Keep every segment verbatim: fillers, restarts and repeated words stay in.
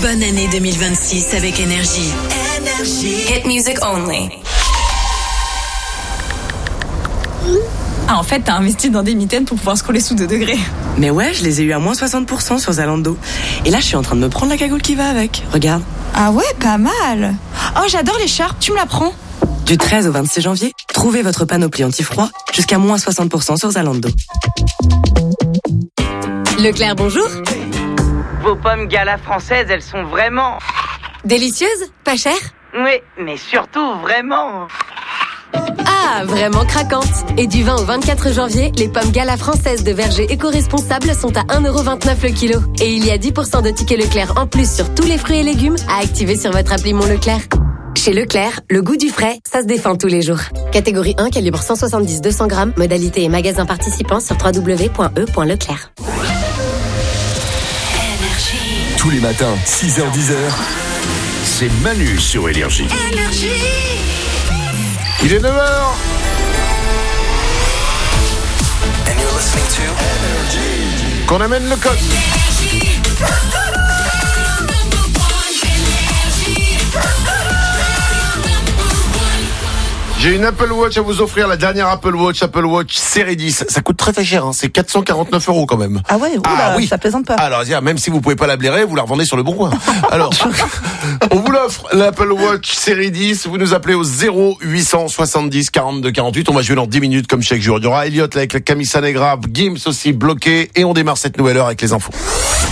Bonne année deux mille vingt-six avec Énergie. Énergie. Hit music only. Ah, en fait, t'as investi dans des mitaines pour pouvoir scroller sous deux degrés. Mais ouais, je les ai eu à moins soixante pour cent sur Zalando. Et là, je suis en train de me prendre la cagoule qui va avec. Regarde. Ah ouais, pas mal. Oh, j'adore l'écharpe, tu me la prends? Du treize au vingt-six janvier, trouvez votre panoplie anti-froid jusqu'à moins soixante pour cent sur Zalando. Leclerc, bonjour. Vos pommes Gala françaises, elles sont vraiment... Délicieuses? Pas chères? Oui, mais surtout vraiment... Ah, vraiment craquantes. Et du vingt au vingt-quatre janvier, les pommes Gala françaises de verger éco-responsables sont à un euro vingt-neuf le kilo. Et il y a dix pour cent de tickets Leclerc en plus sur tous les fruits et légumes à activer sur votre appli Mon Leclerc. Chez Leclerc, le goût du frais, ça se défend tous les jours. Catégorie un, calibre cent soixante-dix à deux cents grammes. Modalité et magasin participants sur w w w point e point leclerc. Tous les matins, six heures dix, c'est Manu sur Énergie. Énergie. Il est neuf heures. And you're listening to Énergie. Qu'on amène le code. J'ai une Apple Watch à vous offrir, la dernière Apple Watch, Apple Watch série dix. Ça coûte très très cher, hein. C'est quatre cent quarante-neuf euros quand même. Ah ouais, oula, ah oui. Ça plaisante pas. Alors, même si vous pouvez pas la blairer, vous la revendez sur le bon coin. Alors, on vous l'offre, l'Apple Watch série dix. Vous nous appelez au zéro huit cent soixante-dix quarante-deux quarante-huit. On va jouer dans dix minutes comme chaque jour. Il y aura Elliot avec la Camille Sanegra, Gims aussi bloqué. Et on démarre cette nouvelle heure avec les infos.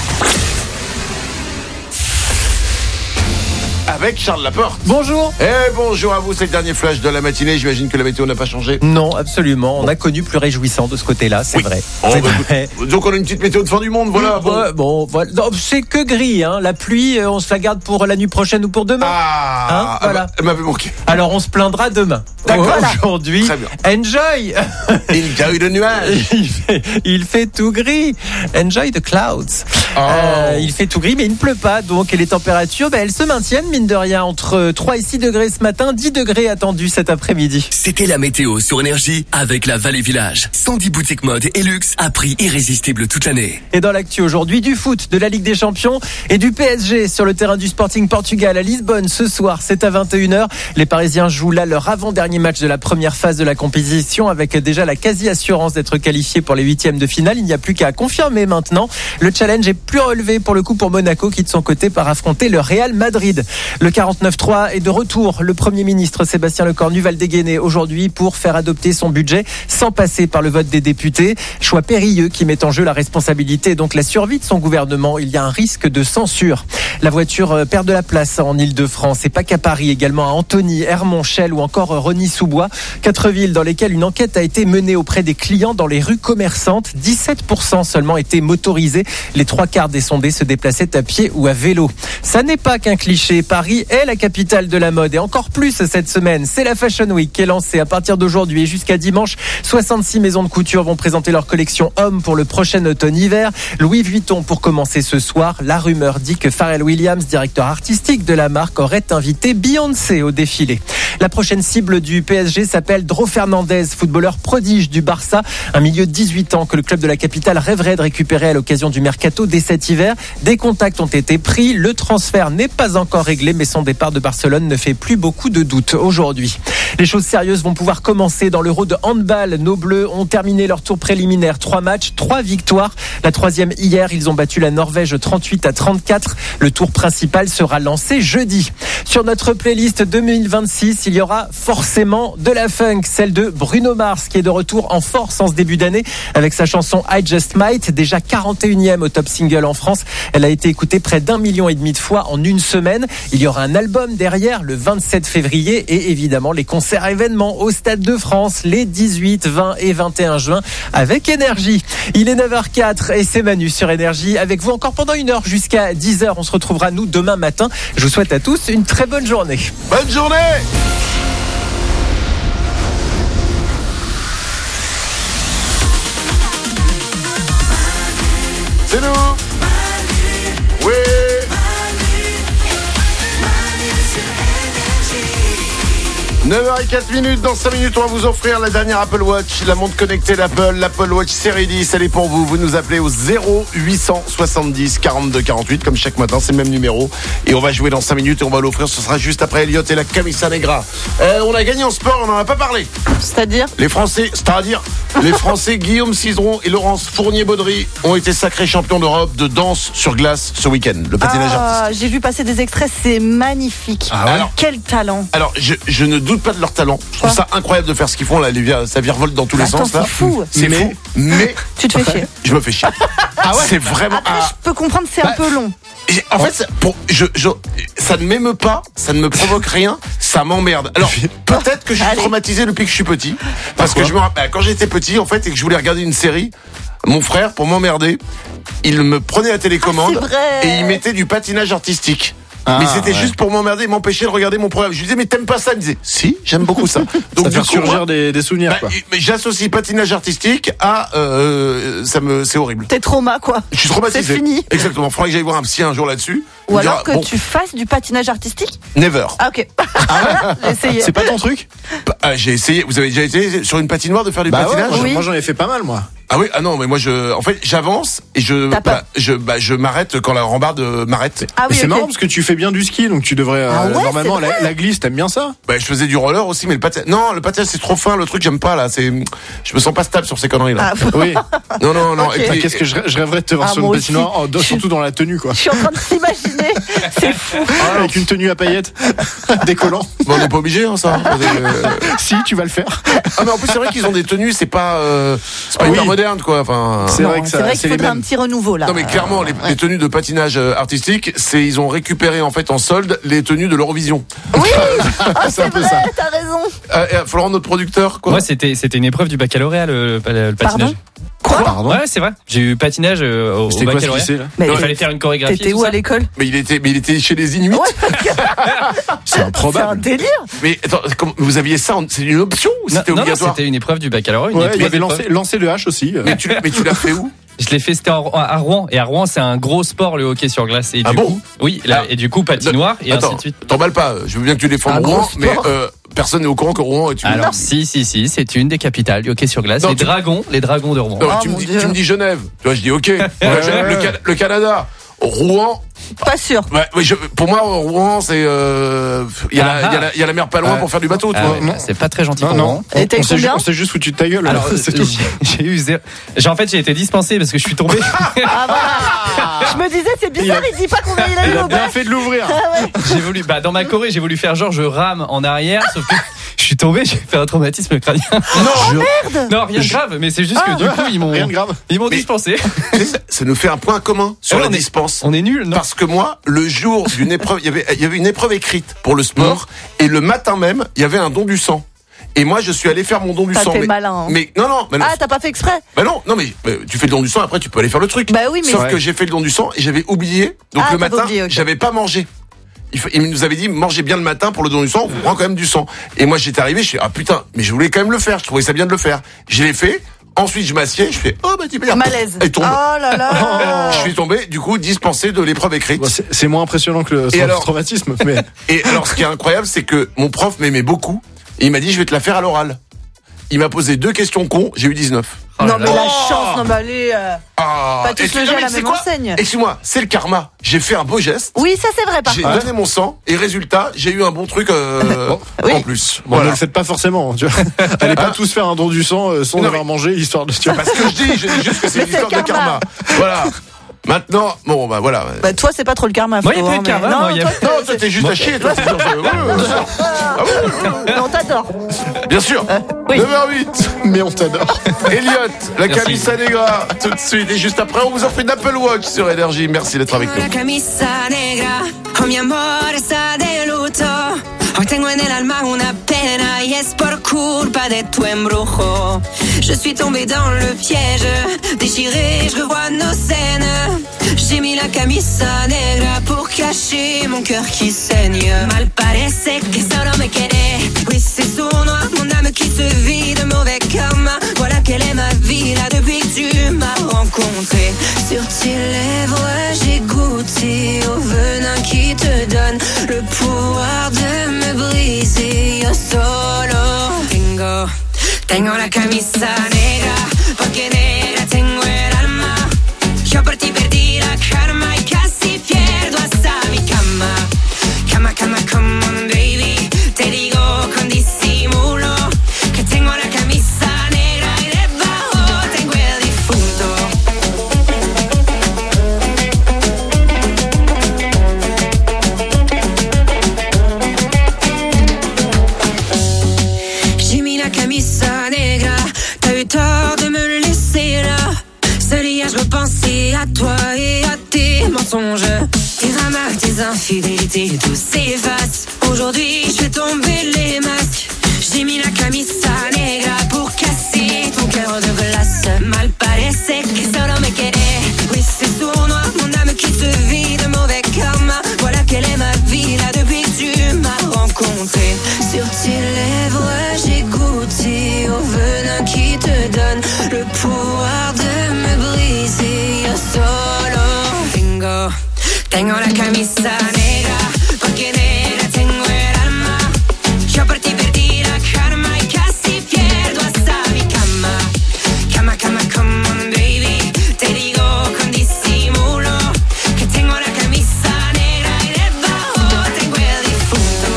Avec Charles Laporte. Bonjour. Et bonjour à vous, c'est le dernier flash de la matinée. J'imagine que la météo n'a pas changé. Non, absolument. On a connu plus réjouissant de ce côté-là, c'est oui. vrai. Oh, c'est bah, vrai. Donc on a une petite météo de fin du monde, voilà. Bon, bon, bon voilà. Non, c'est que gris, hein. La pluie, on se la garde pour la nuit prochaine ou pour demain. Ah, hein, voilà. Elle m'avait manqué. Alors on se plaindra demain. D'accord. Aujourd'hui, enjoy. Enjoy le nuage. il, fait, il fait tout gris. Enjoy the clouds. Oh. Euh, il fait tout gris, mais il ne pleut pas. Donc, et les températures, ben, elles se maintiennent, mine de rien, entre trois et six degrés ce matin, dix degrés attendus cet après-midi. C'était la météo sur Énergie avec la Vallée Village. cent dix boutiques mode et luxe à prix irrésistible toute l'année. Et dans l'actu aujourd'hui, du foot, de la Ligue des Champions et du P S G sur le terrain du Sporting Portugal à Lisbonne ce soir. C'est à vingt et une heures. Les Parisiens jouent là leur avant-dernier match de la première phase de la compétition avec déjà la quasi-assurance d'être qualifiés pour les huitièmes de finale. Il n'y a plus qu'à confirmer maintenant. Le challenge est plus relevé pour le coup pour Monaco qui de son côté part affronter le Real Madrid. Le quarante-neuf trois est de retour. Le Premier ministre Sébastien Lecornu va le dégainer aujourd'hui pour faire adopter son budget sans passer par le vote des députés. Choix périlleux qui met en jeu la responsabilité et donc la survie de son gouvernement. Il y a un risque de censure. La voiture perd de la place en Ile-de-France et pas qu'à Paris, également à Antony, Hermont, Chelles ou encore Rosny-sous-Bois. Quatre villes dans lesquelles une enquête a été menée auprès des clients dans les rues commerçantes. dix-sept pour cent seulement étaient motorisés. Les trois quarts des sondés se déplaçaient à pied ou à vélo. Ça n'est pas qu'un cliché. Paris est la capitale de la mode et encore plus cette semaine. C'est la Fashion Week qui est lancée à partir d'aujourd'hui et jusqu'à dimanche. soixante-six maisons de couture vont présenter leur collection hommes pour le prochain automne-hiver. Louis Vuitton pour commencer ce soir. La rumeur dit que Pharrell Williams, directeur artistique de la marque, aurait invité Beyoncé au défilé. La prochaine cible du P S G s'appelle Dro Fernandez, footballeur prodige du Barça. Un milieu de dix-huit ans que le club de la capitale rêverait de récupérer à l'occasion du mercato dès cet hiver. Des contacts ont été pris. Le transfert n'est pas encore réglé, mais son départ de Barcelone ne fait plus beaucoup de doutes aujourd'hui. Les choses sérieuses vont pouvoir commencer dans l'Euro de handball. Nos Bleus ont terminé leur tour préliminaire. Trois matchs, trois victoires. La troisième hier, ils ont battu la Norvège trente-huit à trente-quatre. Le tour principal sera lancé jeudi. Sur notre playlist deux mille vingt-six, il y aura forcément de la funk, celle de Bruno Mars qui est de retour en force en ce début d'année avec sa chanson I Just Might, déjà quarante et unième au top single en France. Elle a été écoutée près d'un million et demi de fois en une semaine. Il y aura un album derrière le vingt-sept février et évidemment les concerts événements au Stade de France les dix-huit, vingt et vingt et un juin avec Énergie. Il est neuf heures quatre et c'est Manu sur Énergie avec vous encore pendant une heure jusqu'à dix heures. On se retrouvera nous demain matin. Je vous souhaite à tous une très bonne journée. Bonne journée. C'est nous. Oui. neuf heures zéro quatre minutes, dans cinq minutes, on va vous offrir la dernière Apple Watch, la montre connectée d'Apple, l'Apple Watch Série dix, elle est pour vous. Vous nous appelez au zéro huit cent soixante-dix quarante-deux quarante-huit, comme chaque matin, c'est le même numéro. Et on va jouer dans cinq minutes et on va l'offrir, ce sera juste après Elliot et la Camisa Negra. Euh, on a gagné en sport, on n'en a pas parlé. C'est-à-dire Les Français, c'est-à-dire les Français Guillaume Cizeron et Laurence Fournier-Baudry ont été sacrés champions d'Europe de danse sur glace ce week-end, le patinage ah, artistique. J'ai vu passer des extraits, c'est magnifique. Ah ouais. Alors, quel talent. Alors, je, je ne doute pas de leur talent. Je trouve ça incroyable de faire ce qu'ils font là. Les, ça virevolte dans tous les Attends, sens là. C'est fou. C'est mais... fou. Mais tu te fais chier. Je me fais chier. Ah ouais. C'est vraiment. Après, ah, je peux comprendre, c'est bah, un peu long. En fait, ça, pour, je, je, ça ne m'émeut pas, ça ne me provoque rien, ça m'emmerde. Alors, peut-être que je suis traumatisé depuis que je suis petit. Parce Pourquoi que je me rappelle, quand j'étais petit, en fait, et que je voulais regarder une série, mon frère, pour m'emmerder, il me prenait la télécommande ah, et il mettait du patinage artistique. Ah, mais c'était ouais. juste pour m'emmerder et m'empêcher de regarder mon programme. Je lui disais, mais t'aimes pas ça? Il me disait, si, j'aime beaucoup ça. Donc, ça fait surgir moi, des, des souvenirs, bah, quoi. Mais j'associe patinage artistique à, euh, ça me, c'est horrible. T'es trauma, quoi. Je suis traumatisé. C'est fini. Exactement. Faudrait que j'aille voir un psy un jour là-dessus. Ou alors dira, que bon, tu fasses du patinage artistique? Never. Ah, ok. Ah, j'ai essayé. C'est pas ton truc? Bah, j'ai essayé. Vous avez déjà été sur une patinoire de faire du bah patinage? Ouais, moi, oui. moi j'en ai fait pas mal, moi. Ah oui, ah non, mais moi je, en fait, j'avance et je, bah, je, bah, je m'arrête quand la rambarde m'arrête. Ah oui, c'est okay. marrant parce que tu fais bien du ski, donc tu devrais ah ouais, euh, normalement la, la glisse, t'aimes bien ça? Bah, je faisais du roller aussi, mais le patinage, non, le patinage c'est trop fin, le truc j'aime pas là. C'est, je me sens pas stable sur ces conneries là. Ah, oui. Non, non, non. Okay. Et puis, qu'est-ce que je, je rêverais de te voir ah, sur une patinoire, oh, surtout dans la tenue, quoi. Je suis en train de t'imaginer, c'est fou. Ah, avec une tenue à paillettes, décollant. Bon, on n'est pas obligé, hein, ça. Euh... Si, tu vas le faire. Ah, mais en plus c'est vrai qu'ils ont des tenues, c'est pas, euh, c'est pas ah, hyper oui. moderne, quoi. Enfin. C'est vrai que ça. C'est vrai qu'il faudrait un petit renouveau là. Non mais clairement les, ouais. les tenues de patinage artistique, c'est ils ont récupéré en fait en solde les tenues de l'Eurovision. Oui, oh, c'est, c'est vrai, ça. T'as raison. Euh, Florent, notre producteur, quoi. Moi, c'était c'était une épreuve du baccalauréat le, le, le patinage. Quoi? Pardon. Ouais, c'est vrai. J'ai eu patinage euh, au, C'était au quoi baccalauréat. Ce là mais il fallait faire une chorégraphie. T'étais où à l'école? Mais il était, mais il était chez les Inuits. Ouais. C'est improbable. C'est un délire. Mais attends, vous aviez ça, c'est une option ou c'était non, obligatoire? Non, c'était une épreuve du baccalauréat. Ouais, il y avait lancé, lancé le H aussi. Mais tu, mais tu l'as fait où? Je l'ai fait, c'était à Rouen. Et à Rouen, c'est un gros sport, le hockey sur glace. Et ah du bon coup, oui, là, et du coup, patinoire, et attends, ainsi de suite. T'emballes pas, je veux bien que tu défendes Rouen, mais euh, personne n'est au courant que Rouen est une. Alors, si, si, si, c'est une des capitales du hockey sur glace. Non, les tu... dragons, les dragons de Rouen. Non, oh, tu, me dis, Dieu. tu me dis Genève. Tu vois, je dis ok. Ouais, le, Can- le Canada. Rouen. Pas sûr. Ouais, ouais, je, pour moi, Rouen, c'est. Il euh, y, ah, y, y a la mer pas loin ah, pour faire du bateau. Ah, toi. Ouais, bah, c'est pas très gentil non, pour non. Rouen. Et t'as eu combien? On s'est juste foutu de ta gueule. Alors, c'est tout. J'ai, j'ai eu zéro. J'ai, en fait, j'ai été dispensé parce que je suis tombé. Ah voilà. Je me disais, c'est bizarre, il, a... il dit pas combien il a eu il au a bien bac. fait de l'ouvrir. Ah ouais. J'ai voulu, bah, dans ma choré, j'ai voulu faire genre, je rame en arrière, sauf que je suis tombé, j'ai fait un traumatisme crânien. Non, oh, je... merde. Non, rien de grave, mais c'est juste ah, que du coup, ils m'ont, rien de grave. Ils m'ont mais... dispensé. Ça nous fait un point commun sur ouais, la on est... dispense. On est nuls, non? Parce que moi, le jour d'une épreuve, il y avait, il y avait une épreuve écrite pour le sport, mmh. et le matin même, il y avait un don du sang. Et moi, je suis allé faire mon don du T'as sang. fait mais, malin. Hein. mais non, non, mais non. Ah, t'as pas fait exprès? Bah non, non, mais, mais tu fais le don du sang, après tu peux aller faire le truc. Bah oui, mais sauf ouais. que j'ai fait le don du sang et j'avais oublié. Donc ah, le matin, oublié, okay. j'avais pas mangé. Il, il nous avait dit mangez bien le matin pour le don du sang, on vous prend quand même du sang. Et moi j'étais arrivé, je suis ah putain, mais je voulais quand même le faire, je trouvais ça bien de le faire. Je l'ai fait. Ensuite, je m'assieds, je fais oh bah tu peux malaise. Et tombe. Oh là là. Je suis tombé, du coup dispensé de l'épreuve écrite. Bon, c'est, c'est moins impressionnant que le, et alors, traumatisme. Mais... Et alors, ce qui est incroyable, c'est que mon prof m'aimait beaucoup. Et il m'a dit je vais te la faire à l'oral. Il m'a posé deux questions cons, j'ai eu dix-neuf. Oh non mais la chance, non mais allez. Euh... Ah, pas tous loger à la même enseigne. Excuse-moi, c'est le karma. J'ai fait un beau geste. Oui, ça c'est vrai. Par j'ai contre. donné mon sang et résultat, j'ai eu un bon truc euh, bon, oui. en plus. Bon, voilà. Ne le faites pas forcément. Tu vois. Allez pas hein? tous faire un don du sang euh, sans non, avoir mais... mangé, histoire de. C'est pas ce que je dis. Je dis juste que c'est une histoire de karma. Voilà. Maintenant, bon bah voilà. Bah toi c'est pas trop le karma. Moi il y a pas eu de karma. Non, moi, y a... toi, non toi t'es juste à chier. Toi. On t'adore. Bien sûr. Euh, oui. neuf heures huit. Mais on t'adore. Elliot, la Camisa Negra, tout de suite. Et juste après, on vous offre une Apple Watch sur Énergie. Merci d'être avec nous. La Camisa Negra, oh mi amore sta de luto. Hoy tengo en el alma una pena y es por culpa de tu embrujo. Je suis tombée dans le piège, déchirée, je revois nos scènes. J'ai mis la camisa negra pour cacher mon cœur qui saigne. Mal parece que solo me quiere. Oui, c'est sournois, mon âme qui se vide, mauvais karma. Voilà quelle est ma vie là depuis que tu m'as rencontré. Sur tes lèvres, j'ai goûté au venin qui te donne le pouvoir de me briser. Yo soy Tengo la camisa negra, porque negra tengo el alma. Yo por ti perdí la karma y casi pierdo hasta mi cama. Cama, cama, come on baby, te digo con disimulo que tengo la camisa negra y debajo tengo el difunto. J'ai mis la camisa negra, t'as eu tort de me laisser là. Ce lien, je repensais à toi et à tes mensonges. Tes ramas, tes infidélités, tout s'efface. Aujourd'hui, je fais tomber les masques. J'ai mis la camisa negra pour casser ton cœur de glace. Mal parece que solo me querés. Oui, c'est sournois, mon âme qui se vide, mauvais karma. Voilà quelle est ma vie là depuis que tu m'as rencontré. Sur tes lèvres, j'ai goûté au venin qui te donne le pouvoir de me briser. Yo solo tengo, tengo la camisa negra, porque negra tengo el alma. Yo por ti perdí la karma y casi pierdo hasta mi cama. Cama, cama, come on baby, te digo con disimulo que tengo la camisa negra y debajo tengo el difunto.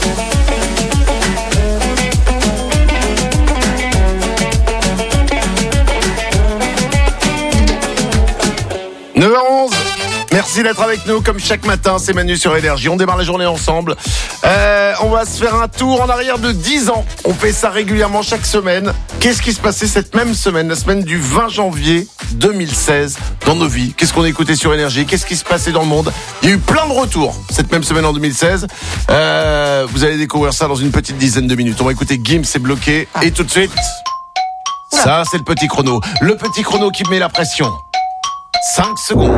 neuf heures onze. Merci d'être avec nous comme chaque matin, c'est Manu sur Énergie. On démarre la journée ensemble. Euh, on va se faire un tour en arrière de dix ans. On fait ça régulièrement chaque semaine. Qu'est-ce qui se passait cette même semaine, la semaine du vingt janvier deux mille seize, dans nos vies? Qu'est-ce qu'on écoutait sur Énergie? Qu'est-ce qui se passait dans le monde? Il y a eu plein de retours cette même semaine en deux mille seize. Euh, vous allez découvrir ça dans une petite dizaine de minutes. On va écouter Gims, c'est bloqué. Et tout de suite, ça c'est le petit chrono. Le petit chrono qui met la pression. cinq secondes.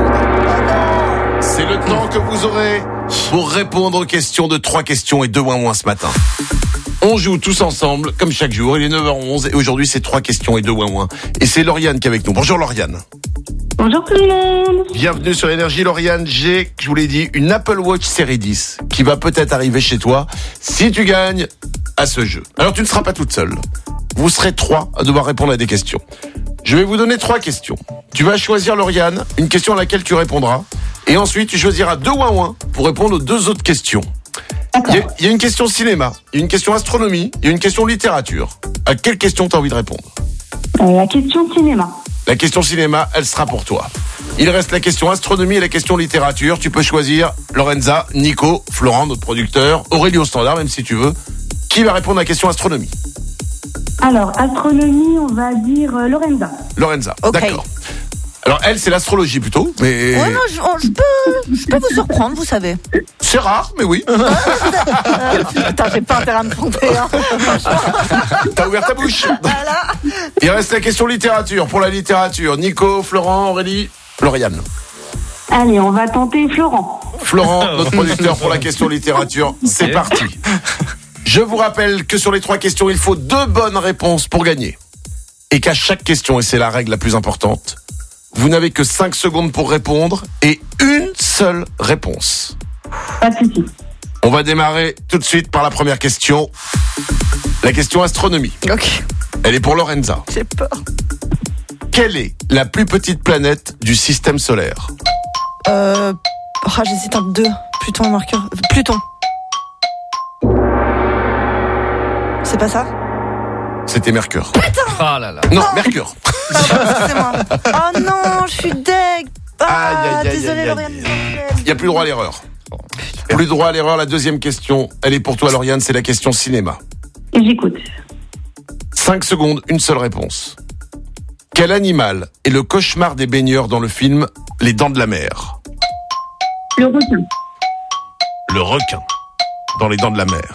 C'est le temps que vous aurez pour répondre aux questions de trois questions et deux ouin ouin ce matin. On joue tous ensemble, comme chaque jour. Il est neuf heures onze et aujourd'hui c'est trois questions et deux ouin ouin. Et c'est Lauriane qui est avec nous. Bonjour Lauriane. Bonjour tout le monde. Bienvenue sur Énergie Lauriane. J'ai, je vous l'ai dit, une Apple Watch série dix qui va peut-être arriver chez toi si tu gagnes à ce jeu. Alors tu ne seras pas toute seule. Vous serez trois à devoir répondre à des questions. Je vais vous donner trois questions. Tu vas choisir, Lauriane, une question à laquelle tu répondras. Et ensuite, tu choisiras deux ouin ouin pour répondre aux deux autres questions. Il y, a, il y a une question cinéma, il y a une question astronomie, il y a une question littérature. À quelle question tu as envie de répondre? euh, La question cinéma. La question cinéma, elle sera pour toi. Il reste la question astronomie et la question littérature. Tu peux choisir Lorenza, Nico, Florent, notre producteur, Aurélie au standard, même si tu veux. Qui va répondre à la question astronomie? Alors, astronomie, on va dire euh, Lorenza. Lorenza, Okay. d'accord. Alors elle, c'est l'astrologie plutôt, mais... Ouais, non, je, je peux, je peux vous surprendre, vous savez. C'est rare, mais oui. Putain, j'ai pas intérêt à me tromper. Hein. T'as ouvert ta bouche. Voilà. Il reste la question littérature. Pour la littérature, Nico, Florent, Aurélie, Lauriane. Allez, on va tenter Florent. Florent, notre producteur pour la question littérature. C'est parti. Je vous rappelle que sur les trois questions, il faut deux bonnes réponses pour gagner. Et qu'à chaque question, et c'est la règle la plus importante, vous n'avez que cinq secondes pour répondre et une seule réponse. Pas de souci. On va démarrer tout de suite par la première question. La question astronomie. Ok. Elle est pour Lorenza. J'ai peur. Quelle est la plus petite planète du système solaire? Euh... Oh, j'hésite entre deux. Pluton et Mercure. Pluton. C'est pas ça? C'était Mercure. Putain! Oh là là. Non, Mercure. C'est moi. Oh non, je suis deg. Ah, Aïe, aïe, aïe, désolé, aïe, Lauriane. Il n'y a plus le droit à l'erreur. Plus droit à l'erreur. La deuxième question, elle est pour toi, Lauriane, c'est la question cinéma. J'écoute. Cinq secondes, une seule réponse. Quel animal est le cauchemar des baigneurs dans le film Les Dents de la Mer? Le requin. Le requin. Dans Les Dents de la Mer.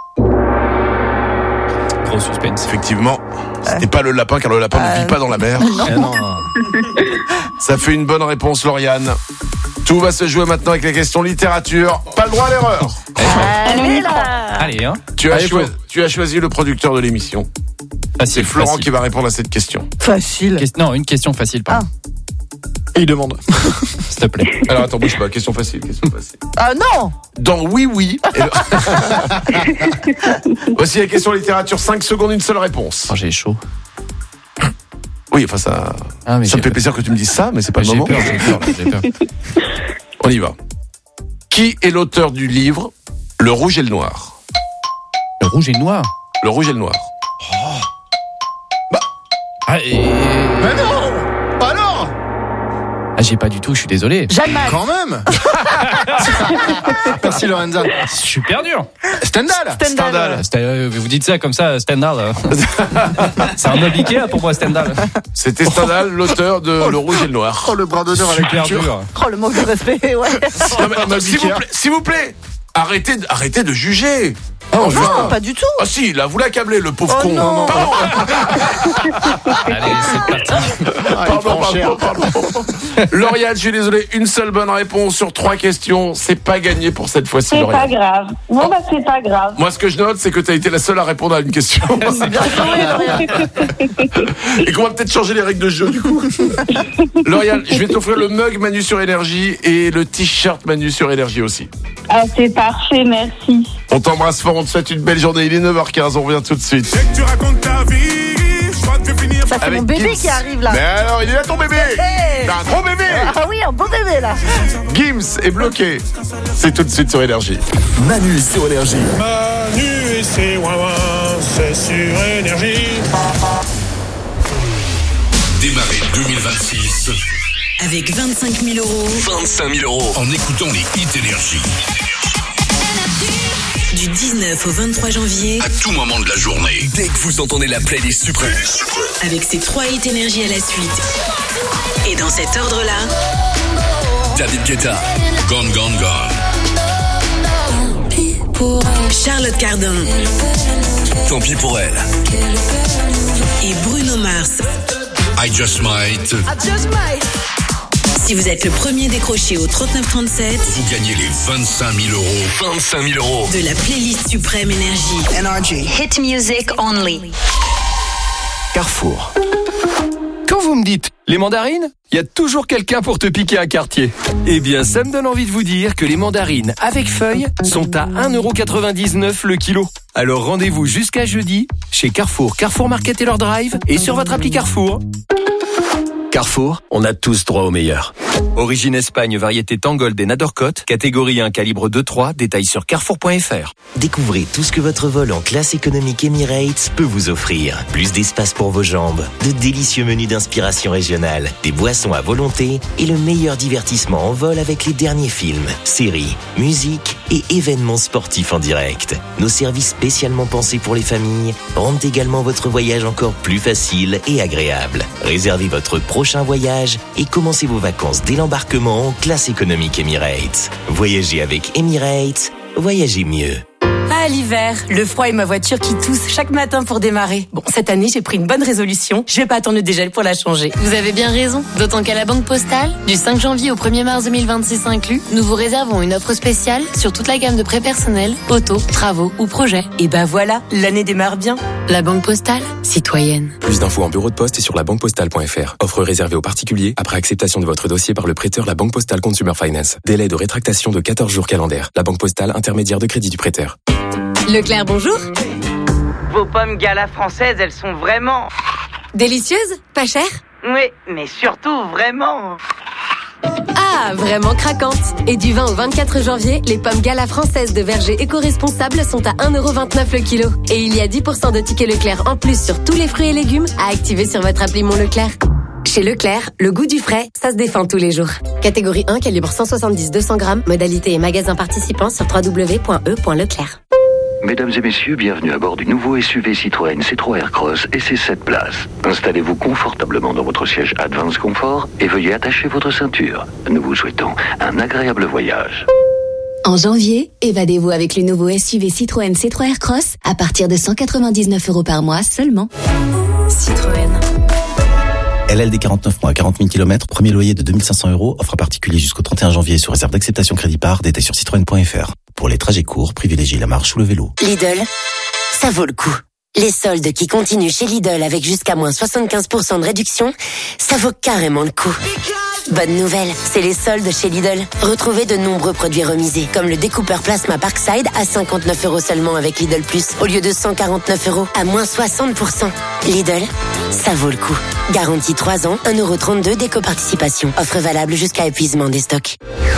Gros suspense. Effectivement, c'était pas le lapin, car le lapin Euh, ne vit pas dans la mer. Non. Ça fait une bonne réponse, Lauriane. Tout va se jouer maintenant avec les questions littérature. Pas le droit à l'erreur. Allez là. Allez, hein. Tu as, Allez, choi- faut- tu as choisi le producteur de l'émission. Facile, C'est Florent facile. qui va répondre à cette question. Facile. Question- Non, une question facile, pardon. Et il demande. S'il te plaît. Alors attends, bouge pas, question facile, question facile. Ah non. Dans Oui Oui. Et le... Voici la question littérature, cinq secondes, une seule réponse. Oh, j'ai chaud. Oui, enfin ça, ah, ça me fait plaisir que tu me dises ça, mais c'est pas j'ai le moment. Peur, j'ai peur, j'ai peur. On y va. Qui est l'auteur du livre Le Rouge et le Noir? Le Rouge et le Noir. Le Rouge et le Noir. Oh. Bah. Ah, et... Mais non. Alors. Ah, j'ai pas du tout, je suis désolé. Jamais. Quand même. Merci Lorenza. Super dur. Stendhal. Stendhal. Stendhal. Vous dites ça comme ça, Stendhal. C'est un meuble Ikea pour moi, Stendhal. C'était Stendhal, l'auteur de Le Rouge et le Noir. Oh, le bras d'honneur à la Super culture. dur. Oh, le manque de respect, ouais. Non, mais, non, s'il vous plaît, s'il vous plaît, arrêtez, de- arrêtez de juger. Oh, Enfin. non, pas du tout. Ah si, là, vous l'accablez, le pauvre Oh con. non. Pardon. Allez, c'est parti. Ah, il Pardon, prend cher. pardon, pardon. Lauriane, je suis désolé, une seule bonne réponse sur trois questions. C'est pas gagné pour cette fois-ci, C'est pas Lauriane. grave. Bon, bah, c'est pas grave. Moi, ce que je note, c'est que tu as été la seule à répondre à une question. Bien joué, Lauriane. Et qu'on va peut-être changer les règles de jeu, du coup. Lauriane, je vais t'offrir le mug Manu sur Énergie et le t-shirt Manu sur Énergie aussi. Ah, c'est parfait, merci. On t'embrasse fort, on te souhaite une belle journée. Il est neuf heures quinze, on revient tout de suite. Tu racontes ta vie, je crois que je vais finir. Ça, c'est Avec mon bébé Gims. qui arrive là. Mais alors, il est là ton bébé. Hey. T'as un gros bébé. Ah oui, un beau bébé là. Gims est bloqué. C'est tout de suite sur Énergie. Manu sur Énergie. Manu et ses ouin c'est sur Énergie. Démarrez deux mille vingt-six Avec vingt-cinq mille euros. vingt-cinq mille euros. en écoutant les hits Énergie. Du dix-neuf au vingt-trois janvier. À tout moment de la journée. Dès que vous entendez la playlist suprême. Avec ces trois hits énergie à la suite. Et dans cet ordre-là, David Guetta. Gone, gone, gone. Charlotte Cardin Tant pis pour elle. et Bruno Mars. I just might. Si vous êtes le premier décroché au trente-neuf trente-sept, Vous gagnez les vingt-cinq mille euros. vingt-cinq mille euros. de la playlist suprême énergie. Hit music only. Carrefour. Quand vous me dites les mandarines, il y a toujours quelqu'un pour te piquer un quartier. Eh bien, ça me donne envie de vous dire que les mandarines avec feuilles sont à un euro quatre-vingt-dix-neuf le kilo. Alors rendez-vous jusqu'à jeudi chez Carrefour, Carrefour Market et leur drive et sur votre appli Carrefour. Carrefour, on a tous droit au meilleur. Origine Espagne, variété Tangold et Nadorcote, catégorie un, calibre deux trois, détail sur carrefour point f r. Découvrez tout ce que votre vol en classe économique Emirates peut vous offrir. Plus d'espace pour vos jambes, de délicieux menus d'inspiration régionale, des boissons à volonté et le meilleur divertissement en vol avec les derniers films, séries, musique et événements sportifs en direct. Nos services spécialement pensés pour les familles rendent également votre voyage encore plus facile et agréable. Réservez votre prochain voyage et commencez vos vacances dès l'embarquement en classe économique Emirates. Voyagez avec Emirates, voyagez mieux. Ah, l'hiver, le froid et ma voiture qui tousse chaque matin pour démarrer. Bon, cette année, j'ai pris une bonne résolution. Je vais pas attendre le dégel pour la changer. Vous avez bien raison, d'autant qu'à la Banque Postale, du cinq janvier au premier mars deux mille vingt-six inclus, nous vous réservons une offre spéciale sur toute la gamme de prêts personnels, auto, travaux ou projets. Et ben voilà, l'année démarre bien. La Banque Postale, citoyenne. Plus d'infos en bureau de poste et sur la banque postale point f r. Offre réservée aux particuliers après acceptation de votre dossier par le prêteur La Banque Postale Consumer Finance. Délai de rétractation de quatorze jours calendaires. La Banque Postale, intermédiaire de crédit du prêteur. Leclerc, bonjour. Vos pommes Gala françaises, elles sont vraiment... Délicieuse, pas chère. Oui, mais surtout vraiment... Ah, vraiment craquante. Et du vingt au vingt-quatre janvier, les pommes Gala françaises de Verger éco-responsables sont à un euro vingt-neuf le kilo. Et il y a dix pour cent de tickets Leclerc en plus sur tous les fruits et légumes à activer sur votre appli Mon Leclerc. Chez Leclerc, le goût du frais, ça se défend tous les jours. Catégorie un, calibre cent soixante-dix deux cents grammes, modalité et magasin participant sur w w w point e point leclerc. Mesdames et messieurs, bienvenue à bord du nouveau S U V Citroën C trois Aircross et ses sept places. Installez-vous confortablement dans votre siège Advance Comfort et veuillez attacher votre ceinture. Nous vous souhaitons un agréable voyage. En janvier, évadez-vous avec le nouveau S U V Citroën C trois Aircross à partir de cent quatre-vingt-dix-neuf euros par mois seulement. Citroën. L L D quarante-neuf mois, quarante mille kilomètres, premier loyer de deux mille cinq cents euros, offre particulier jusqu'au trente et un janvier sous réserve d'acceptation crédit par, détail sur citroën point f r. Pour les trajets courts, privilégiez la marche ou le vélo. Lidl, ça vaut le coup. Les soldes qui continuent chez Lidl avec jusqu'à moins soixante-quinze pour cent de réduction, ça vaut carrément le coup. Bonne nouvelle, c'est les soldes chez Lidl. Retrouvez de nombreux produits remisés, comme le découpeur plasma Parkside à cinquante-neuf euros seulement avec Lidl Plus, au lieu de cent quarante-neuf euros, à moins soixante pour cent. Lidl, ça vaut le coup. Garantie trois ans, un euro trente-deux d'éco-participation. Offre valable jusqu'à épuisement des stocks.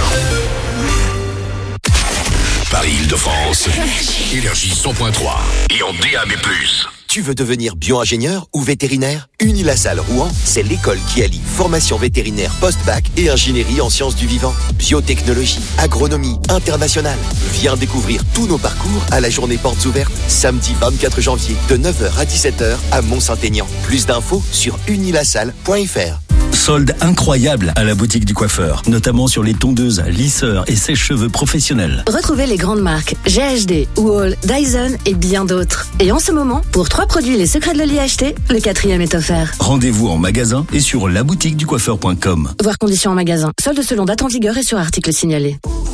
Paris-Île-de-France, Énergie cent point trois et en D A B plus. Tu veux devenir bio-ingénieur ou vétérinaire? Unilassal Rouen, c'est l'école qui allie formation vétérinaire post-bac et ingénierie en sciences du vivant, biotechnologie, agronomie internationale. Viens découvrir tous nos parcours à la journée portes ouvertes, samedi vingt-quatre janvier, de neuf heures à dix-sept heures à Mont-Saint-Aignan. Plus d'infos sur unilassal point f r. Solde incroyable à la boutique du coiffeur, notamment sur les tondeuses, lisseurs et sèche-cheveux professionnels. Retrouvez les grandes marques G H D, Wall, Dyson et bien d'autres. Et en ce moment, pour trois produits Les Secrets de Loli achetés, le quatrième est offert. Rendez-vous en magasin et sur la boutique du coiffeur point com. Voir conditions en magasin. Solde selon date en vigueur et sur article signalé.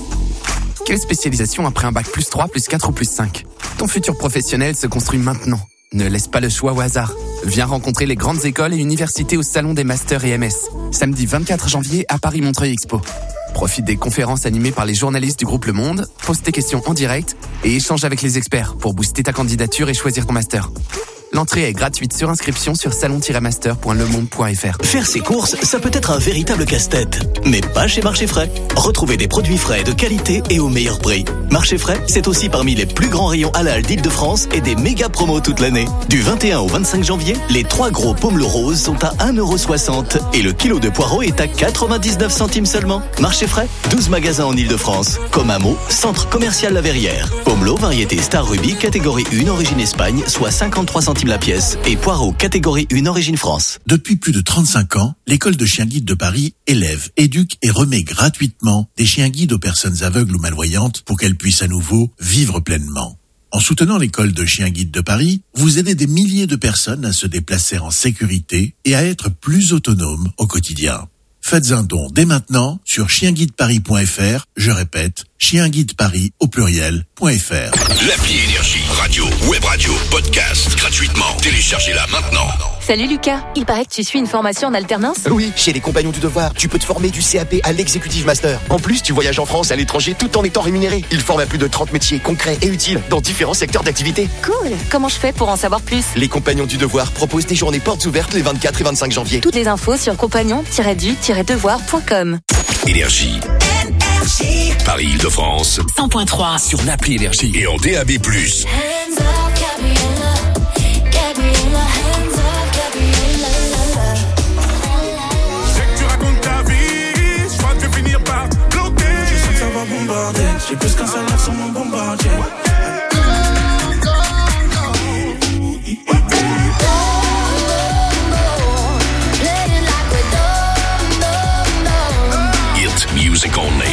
Quelle spécialisation après un bac plus trois, plus quatre ou plus cinq? Ton futur professionnel se construit maintenant. Ne laisse pas le choix au hasard. Viens rencontrer les grandes écoles et universités au Salon des Masters et M S. Samedi vingt-quatre janvier à Paris-Montreuil Expo. Profite des conférences animées par les journalistes du groupe Le Monde, pose tes questions en direct et échange avec les experts pour booster ta candidature et choisir ton master. L'entrée est gratuite sur inscription sur salon tiret master point le monde point f r. Faire ses courses, ça peut être un véritable casse-tête. Mais pas chez Marché Frais. Retrouvez des produits frais de qualité et au meilleur prix. Marché Frais, c'est aussi parmi les plus grands rayons halal d'Île-de-France et des méga promos toute l'année. Du vingt et un au vingt-cinq janvier, les trois gros pommes roses sont à un euro soixante et le kilo de poireaux est à quatre-vingt-dix-neuf centimes seulement. Marché Frais, douze magasins en Île-de-France. Comme Hameau, Centre Commercial La Verrière. Pomelo, variété Star Ruby, catégorie un, origine Espagne, soit cinquante-trois centimes la pièce. Et poireaux, catégorie un, origine France. Depuis plus de trente-cinq ans, l'école de chiens guides de Paris élève, éduque et remet gratuitement des chiens guides aux personnes aveugles ou malvoyantes pour qu'elles puissent à nouveau vivre pleinement. En soutenant l'école de chiens guides de Paris, vous aidez des milliers de personnes à se déplacer en sécurité et à être plus autonomes au quotidien. Faites un don dès maintenant sur chien guide paris point f r. Je répète, chien guide paris au pluriel .fr. L'appli Énergie, radio, web radio, podcast, gratuitement. Téléchargez-la maintenant. Salut Lucas, il paraît que tu suis une formation en alternance? Oui, chez les Compagnons du Devoir, tu peux te former du C A P à l'Executive Master. En plus, tu voyages en France, à l'étranger, tout en étant rémunéré. Ils forment à plus de trente métiers concrets et utiles dans différents secteurs d'activité. Cool. Comment je fais pour en savoir plus? Les Compagnons du Devoir proposent des journées portes ouvertes les vingt-quatre et vingt-cinq janvier. Toutes les infos sur compagnon tiret du tiret devoir point com. Énergie. Énergie. Paris-Île-de-France. cent point trois. Sur l'appli Énergie. Et en D A B plus. Hands up, Gabriella. Gabriella, hands up, Gabriella. Je sais que tu racontes ta vie, je crois que tu vas finir par bloquer. Je sens que ça va bombarder, j'ai plus qu'un salaire sur mon bombardier. Hit music only.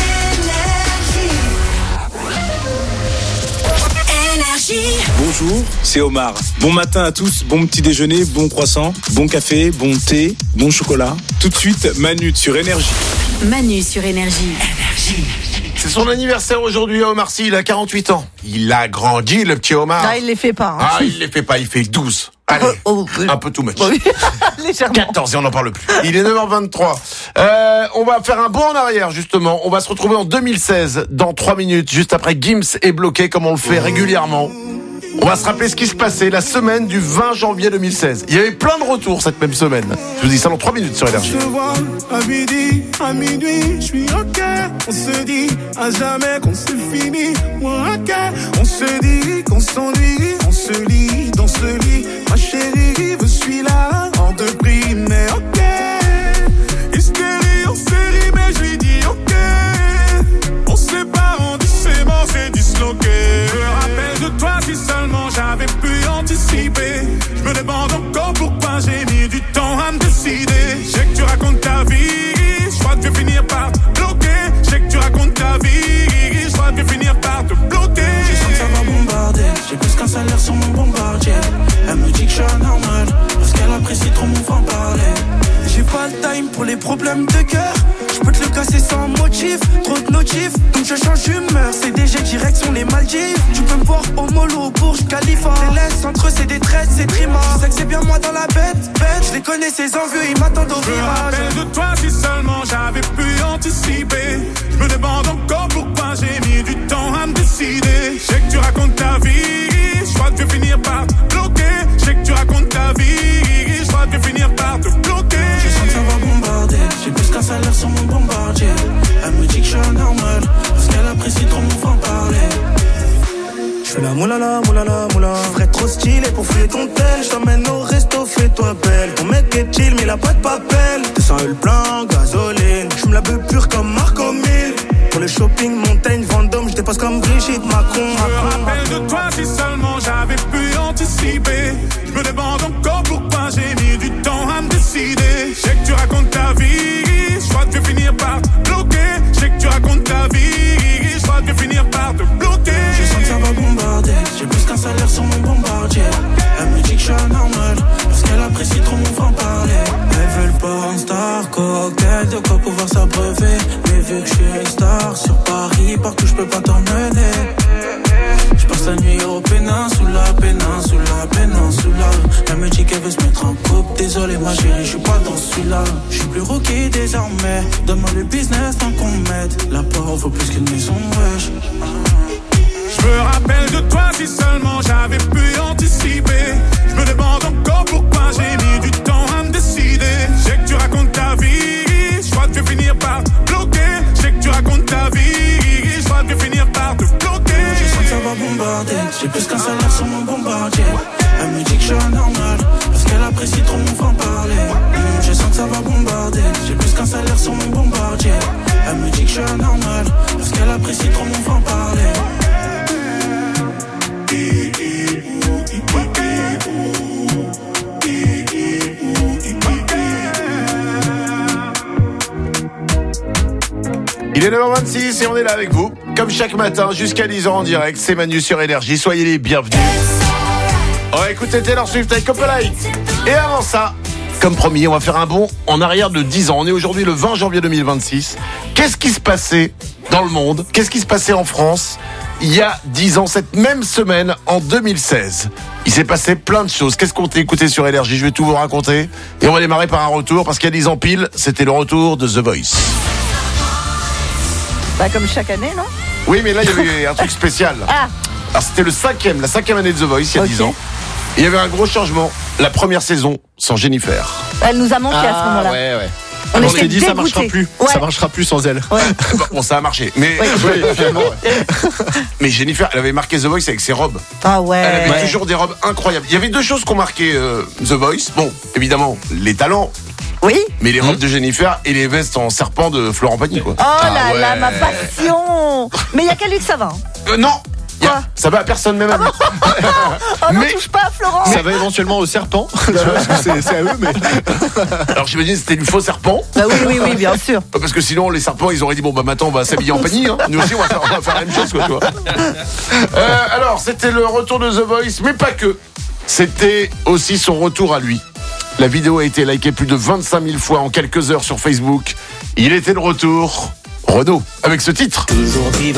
Bonjour, c'est Omar. Bon matin à tous, bon petit déjeuner, bon croissant, bon café, bon thé, bon chocolat. Tout de suite, Manu sur Énergie. Manu sur Énergie. Énergie. C'est son anniversaire aujourd'hui à Omar Sy, il a quarante-huit ans. Il a grandi, le petit Omar. Ah, il les fait pas. Hein. Ah, il les fait pas, il fait douze. Allez, oh, oh, un peu too much. Oui. Légèrement. quatorze et on n'en parle plus. Il est neuf heures vingt-trois. Euh, on va faire un bond en arrière, justement. On va se retrouver en deux mille seize, dans trois minutes, juste après Gims est bloqué, comme on le fait régulièrement. On va se rappeler ce qui se passait la semaine du vingt janvier deux mille seize. Il y avait plein de retours cette même semaine. Je vous dis ça dans trois minutes sur Énergie. On se voit à midi, à minuit, je suis ok. On se dit à jamais qu'on c'est fini. Moi ok, on se dit qu'on s'ennuie. On se lit dans ce lit. Ma chérie, je suis là, hors de prix, mais ok. Hystérie, on série, mais je lui dis ok. On se sépare, on dit c'est bon, c'est disloqué. Je me rappelle de toi si seulement j'avais pu anticiper. Je me demande encore pourquoi j'ai mis du temps à me décider. Je sais que tu racontes ta vie, je crois que tu vas finir par te bloquer. Je sais que tu racontes ta vie, je crois que tu vas finir par te bloquer. Je sens que ça va bombarder, j'ai plus qu'un salaire sur mon bombardier. Elle me dit que je suis anormal, parce qu'elle apprécie trop mon franc-parler. je change d'humeur, C D G direction les Maldives. Tu peux me voir au mollo, au Burj Khalifa. Les laisses entre eux c'est des traites, c'est trima. Je sais que c'est bien moi dans la bête, bête. Je les connais ces envieux, ils m'attendent au virage. Je me rappelle de toi si seulement j'avais pu anticiper. Je me demande encore pourquoi j'ai mis du temps à me décider. Je sais que tu racontes ta vie, je crois que tu vas finir par te bloquer. Je sais que tu racontes ta vie, je crois que tu vas finir par te bloquer. Je sens que ça va bombarder, j'ai plus qu'un salaire sur mon bombardier. Elle me dit que je suis anormal, parce qu'elle apprécie trop mon franc-parler. J'fais la moulala, moulala, moula. J'ferais trop stylé pour fouiller ton tel. J't'emmène au resto, fais-toi belle. Ton mec est chill, mais il a pas de papel. Descends le plein, gasoline. J'me la beuh pure comme Marco Mille. Pour le shopping, Montaigne, Vendôme, j'dépasse comme Brigitte Macron. Je me rappelle de toi si seulement j'avais pu anticiper. Je me demande encore pourquoi j'ai mis du temps à me décider. Je sais que tu racontes ta vie, je crois que tu vas finir par te bloquer. Je sais que tu racontes ta vie, je crois que tu vas finir par te bloquer. Je sens que ça va bombarder, j'ai plus qu'un salaire sur mon bombardier. Elle me dit que je suis anormal, parce qu'elle apprécie trop mon franc-parler. Elle veut le porn star, cocktail, de quoi pouvoir s'abreuver. Mais vu que je suis une star sur Paris, partout je peux pas t'emmener. Je passe la nuit au péninsula, péninsula, péninsula. Elle me dit qu'elle veut se mettre en couple. Désolé ma chérie, je suis pas dans celui-là. Je suis plus rookie désormais. Donne-moi le business tant qu'on m'aide. La part vaut plus qu'une maison, wesh. Je me rappelle de toi si seulement j'avais pu anticiper. Je me demande encore pourquoi j'ai mis du temps à me décider. Je sais que tu racontes ta vie, je crois que tu vas finir par te bloquer. Je sais que tu racontes ta vie, je crois que tu vas finir par te bloquer. Je sens que ça va bombarder, j'ai plus qu'un salaire sur mon bombardier. Elle me dit que je suis anormal, parce qu'elle apprécie trop mon franc-parler. mmh, Je sens que ça va bombarder, j'ai plus qu'un salaire sur mon bombardier. Elle me dit que je suis anormal, parce qu'elle apprécie trop mon franc-parler. Il est neuf heures vingt-six et on est là avec vous, comme chaque matin, jusqu'à dix heures en direct. C'est Manu sur Énergie, soyez les bienvenus. On va écouter Taylor Swift avec Copelite. Et avant ça, comme promis, on va faire un bond en arrière de dix ans. On est aujourd'hui le vingt janvier deux mille vingt-six. Qu'est-ce qui se passait dans le monde? Qu'est-ce qui se passait en France il y a dix ans, cette même semaine, en deux mille seize? Il s'est passé plein de choses. Qu'est-ce qu'on t'a écouté sur Énergie? Je vais tout vous raconter. Et on va démarrer par un retour, parce qu'il y a dix ans pile, c'était le retour de The Voice. Bah comme chaque année, non? Oui, mais là, il y avait un truc spécial. Ah. Alors, c'était le cinquième, la cinquième année de The Voice, il y a okay. dix ans. Et il y avait un gros changement. La première saison, sans Jennifer. Elle nous a manqué ah, à ce moment-là. ouais, ouais. On, on s'est dit dégoûté. Ça marchera plus. Ouais. Ça marchera plus sans elle. Ouais. Bon, ça a marché. Mais, oui. ouais, finalement, ouais. Mais Jennifer, elle avait marqué The Voice avec ses robes. Ah ouais. Elle avait ouais. toujours des robes incroyables. Il y avait deux choses qu'on marquait euh, The Voice. Bon, évidemment, les talents. Oui. Mais les robes mmh. de Jennifer et les vestes en serpent de Florent Pagny, quoi. Oh ah, là ouais. là, ma passion. Mais il y a qu'à lui que ça va. Hein. Euh, non. A, ça va à personne, même à lui. Oh non, touche pas à Florent. Ça va éventuellement au serpent. Tu vois, parce que c'est, c'est à eux, mais. Alors j'imagine que c'était du faux serpent. Bah oui, oui, oui, bien sûr. Parce que sinon, les serpents, ils auraient dit bon, bah maintenant, on va s'habiller en Pagny. Hein. Nous aussi, on va, faire, on va faire la même chose, quoi, tu vois. Euh, alors, c'était le retour de The Voice, mais pas que. C'était aussi son retour à lui. La vidéo a été likée plus de vingt-cinq mille fois en quelques heures sur Facebook. Il était de retour. Renaud, avec ce titre. Toujours vivant,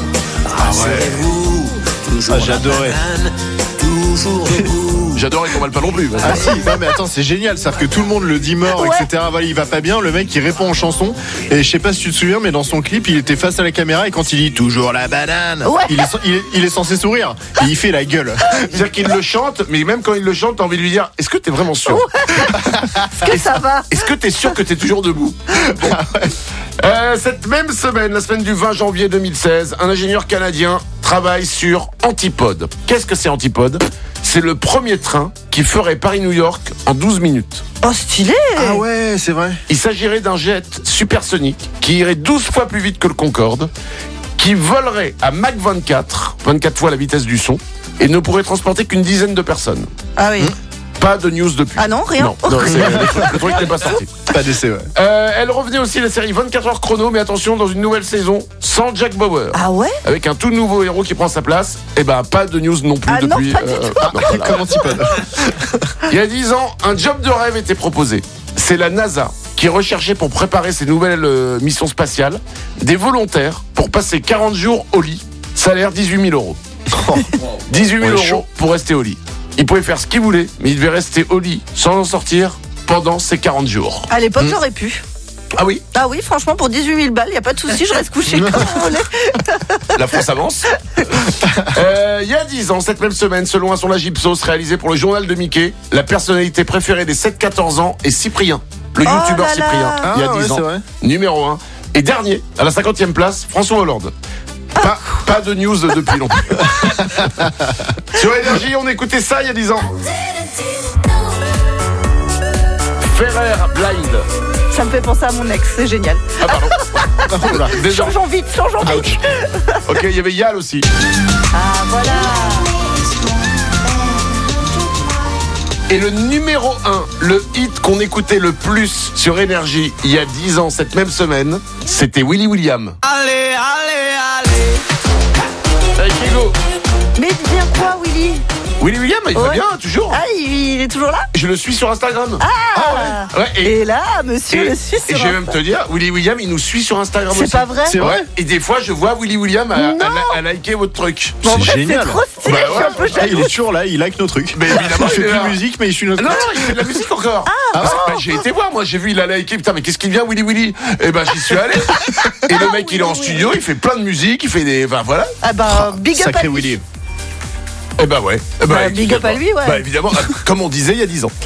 rassurez-vous, ah ouais. toujours ah, j'adorais. Banane, toujours debout. J'adorais qu'on va pas non plus. Ah si, non mais attends, c'est génial, c'est-à-dire que tout le monde le dit mort, ouais. et cetera. Voilà, il va pas bien, le mec il répond en chanson. Et je sais pas si tu te souviens, mais dans son clip, il était face à la caméra et quand il dit toujours la banane, ouais. il, est, il, est, il est censé sourire. Et il fait la gueule. C'est-à-dire qu'il le chante, mais même quand il le chante, t'as envie de lui dire, est-ce que t'es vraiment sûr? Est-ce que ça va? Est-ce que t'es sûr que t'es toujours debout? Bon. Ah ouais. euh, Cette même semaine, la semaine du vingt janvier deux mille seize, un ingénieur canadien travaille sur Antipode. Qu'est-ce que c'est Antipode? C'est le premier train qui ferait Paris-New York en douze minutes. Oh, stylé! Ah ouais, c'est vrai. Il s'agirait d'un jet supersonique qui irait douze fois plus vite que le Concorde, qui volerait à Mach vingt-quatre, vingt-quatre fois la vitesse du son, et ne pourrait transporter qu'une dizaine de personnes. Ah oui. Hum Pas de news depuis. Ah non, rien. Non, non c'est, le truc, le truc n'est pas sorti. Pas d'essai, ouais. Euh, elle revenait aussi la série vingt-quatre heures chrono, mais attention, dans une nouvelle saison, sans Jack Bauer. Ah ouais? Avec un tout nouveau héros qui prend sa place. Et ben, pas de news non plus ah depuis. Non, pas euh, du tout. Non, voilà. Comment tu peux? Il y a dix ans, un job de rêve était proposé. C'est la NASA qui recherchait pour préparer ses nouvelles euh, missions spatiales des volontaires pour passer quarante jours au lit. Salaire dix-huit mille euros. dix-huit mille euros pour rester au lit. Il pouvait faire ce qu'il voulait, mais il devait rester au lit sans en sortir pendant ces quarante jours. À l'époque, mmh. j'aurais pu. Ah oui? Ah oui, franchement, pour dix-huit mille balles, il n'y a pas de souci, je reste couché comme vous voulez. La France avance. Euh, il y a dix ans, cette même semaine, selon un sondage Ipsos réalisé pour le journal de Mickey, la personnalité préférée des sept quatorze ans est Cyprien, le Oh youtubeur là là. Cyprien, il y a Ah dix ouais, ans. c'est vrai. Numéro un. Et dernier, à la cinquantième place, François Hollande. Pas, pas de news depuis non plus. Sur Énergie, on écoutait ça il y a dix ans. Ferrer Blind. Ça me fait penser à mon ex, c'est génial. Ah pardon. Voilà, déjà. Changeons vite, changeons Ah, vite. ok, il y avait Yal aussi. Ah voilà. Et le numéro un, le hit qu'on écoutait le plus sur Énergie il y a dix ans, cette même semaine, c'était Willy William. Allez, allez, allez. Avec Hugo. Mais il devient quoi, Willy? Willy William, il va Ouais. bien, toujours. Ah, il, il est toujours là? Je le suis sur Instagram. Ah, ouais. Ouais, et, et là, monsieur et, le suit et sur je vais même Insta. te dire, Willy William, il nous suit sur Instagram C'est aussi. pas vrai? C'est vrai. Ouais. Et des fois, je vois Willy William à, à, Non. à, à liker votre truc. En vrai, génial. c'est trop stylé, Bah je suis un peu Ah, il jaloux. est toujours là, il like nos trucs. Mais évidemment, il fait il est plus là. de musique, mais il suit notre Non, truc. non, il fait de la musique encore. Ah, Parce que, bah, j'ai été voir, moi, j'ai vu, il a liké. Putain, mais qu'est-ce qu'il vient, Willy Willy? Et ben, j'y suis allé. Et le mec, il est en studio, il fait plein de musique, il fait des. Enfin, voilà. Ah bah, big up à Sacré lui. Willy. Eh ben ouais. Eh ben, Bah, big up à lui, ouais. Bah évidemment, comme on disait il y a dix ans.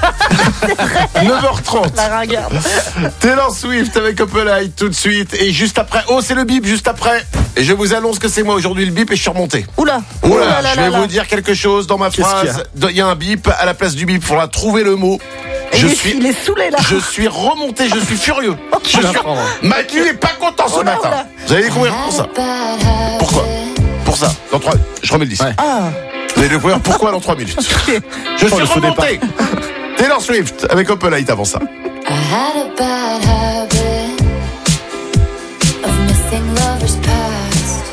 neuf heures trente. La ringarde. Taylor Swift avec Opelite tout de suite. Et juste après, oh c'est le bip juste après. Et je vous annonce que c'est moi aujourd'hui le bip et je suis remonté. Oula. Oula, là je là vais là vous là. dire quelque chose dans ma Qu'est-ce qu'il y a phrase. Il y a un bip, à la place du bip, il faudra trouver le mot. Et Je il, est, suis, il est saoulé là. je suis remonté, je suis furieux. Je suis... l'apprends, hein. Mike, il est pas content ce Oh là, matin. oh là. Vous allez découvrir pour ça. Pourquoi? Pour ça. Dans trois... Je remets le disque. Ouais. Ah. Vous allez découvrir pourquoi dans trois minutes. Je Oh, suis le faux remonté. Taylor Swift avec Opelite avant ça. I had a bad habit of missing lovers past.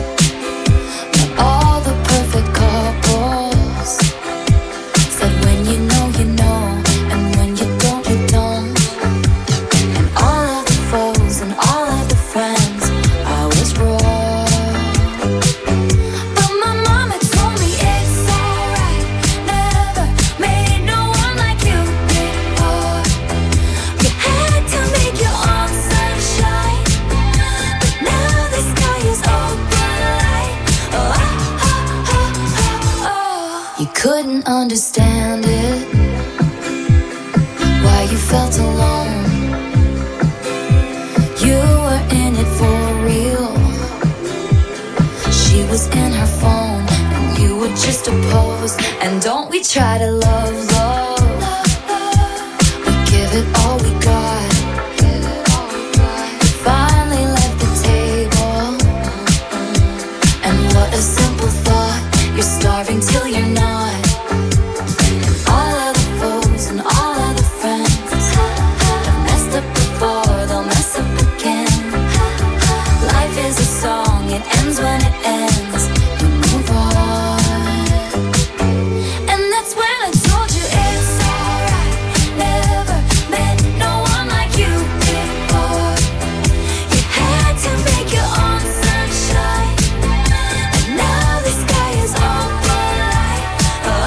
Not all the perfect couples said when you know, you know, and when you don't, you don't. And all of the foes and all of the friends, I was wrong. But my mama told me it's alright. Never made no one like you before. You had to make your own sunshine, but now the sky is open light. Oh, oh, oh, oh, oh. You couldn't understand it, why you felt alone. You were in it for real. She was in her phone, and you were just a pose. And don't we try to love, love? We give it all we got. You finally left the table, and what a simple thought. You're starving till you're not. And all of the foes and all of the friends have messed up before, they'll mess up again. Life is a song, it ends when it ends. You move on. And that's when I told you it's alright. Never met no one like you before. You had to make your own sunshine, and now the sky is open light. Oh,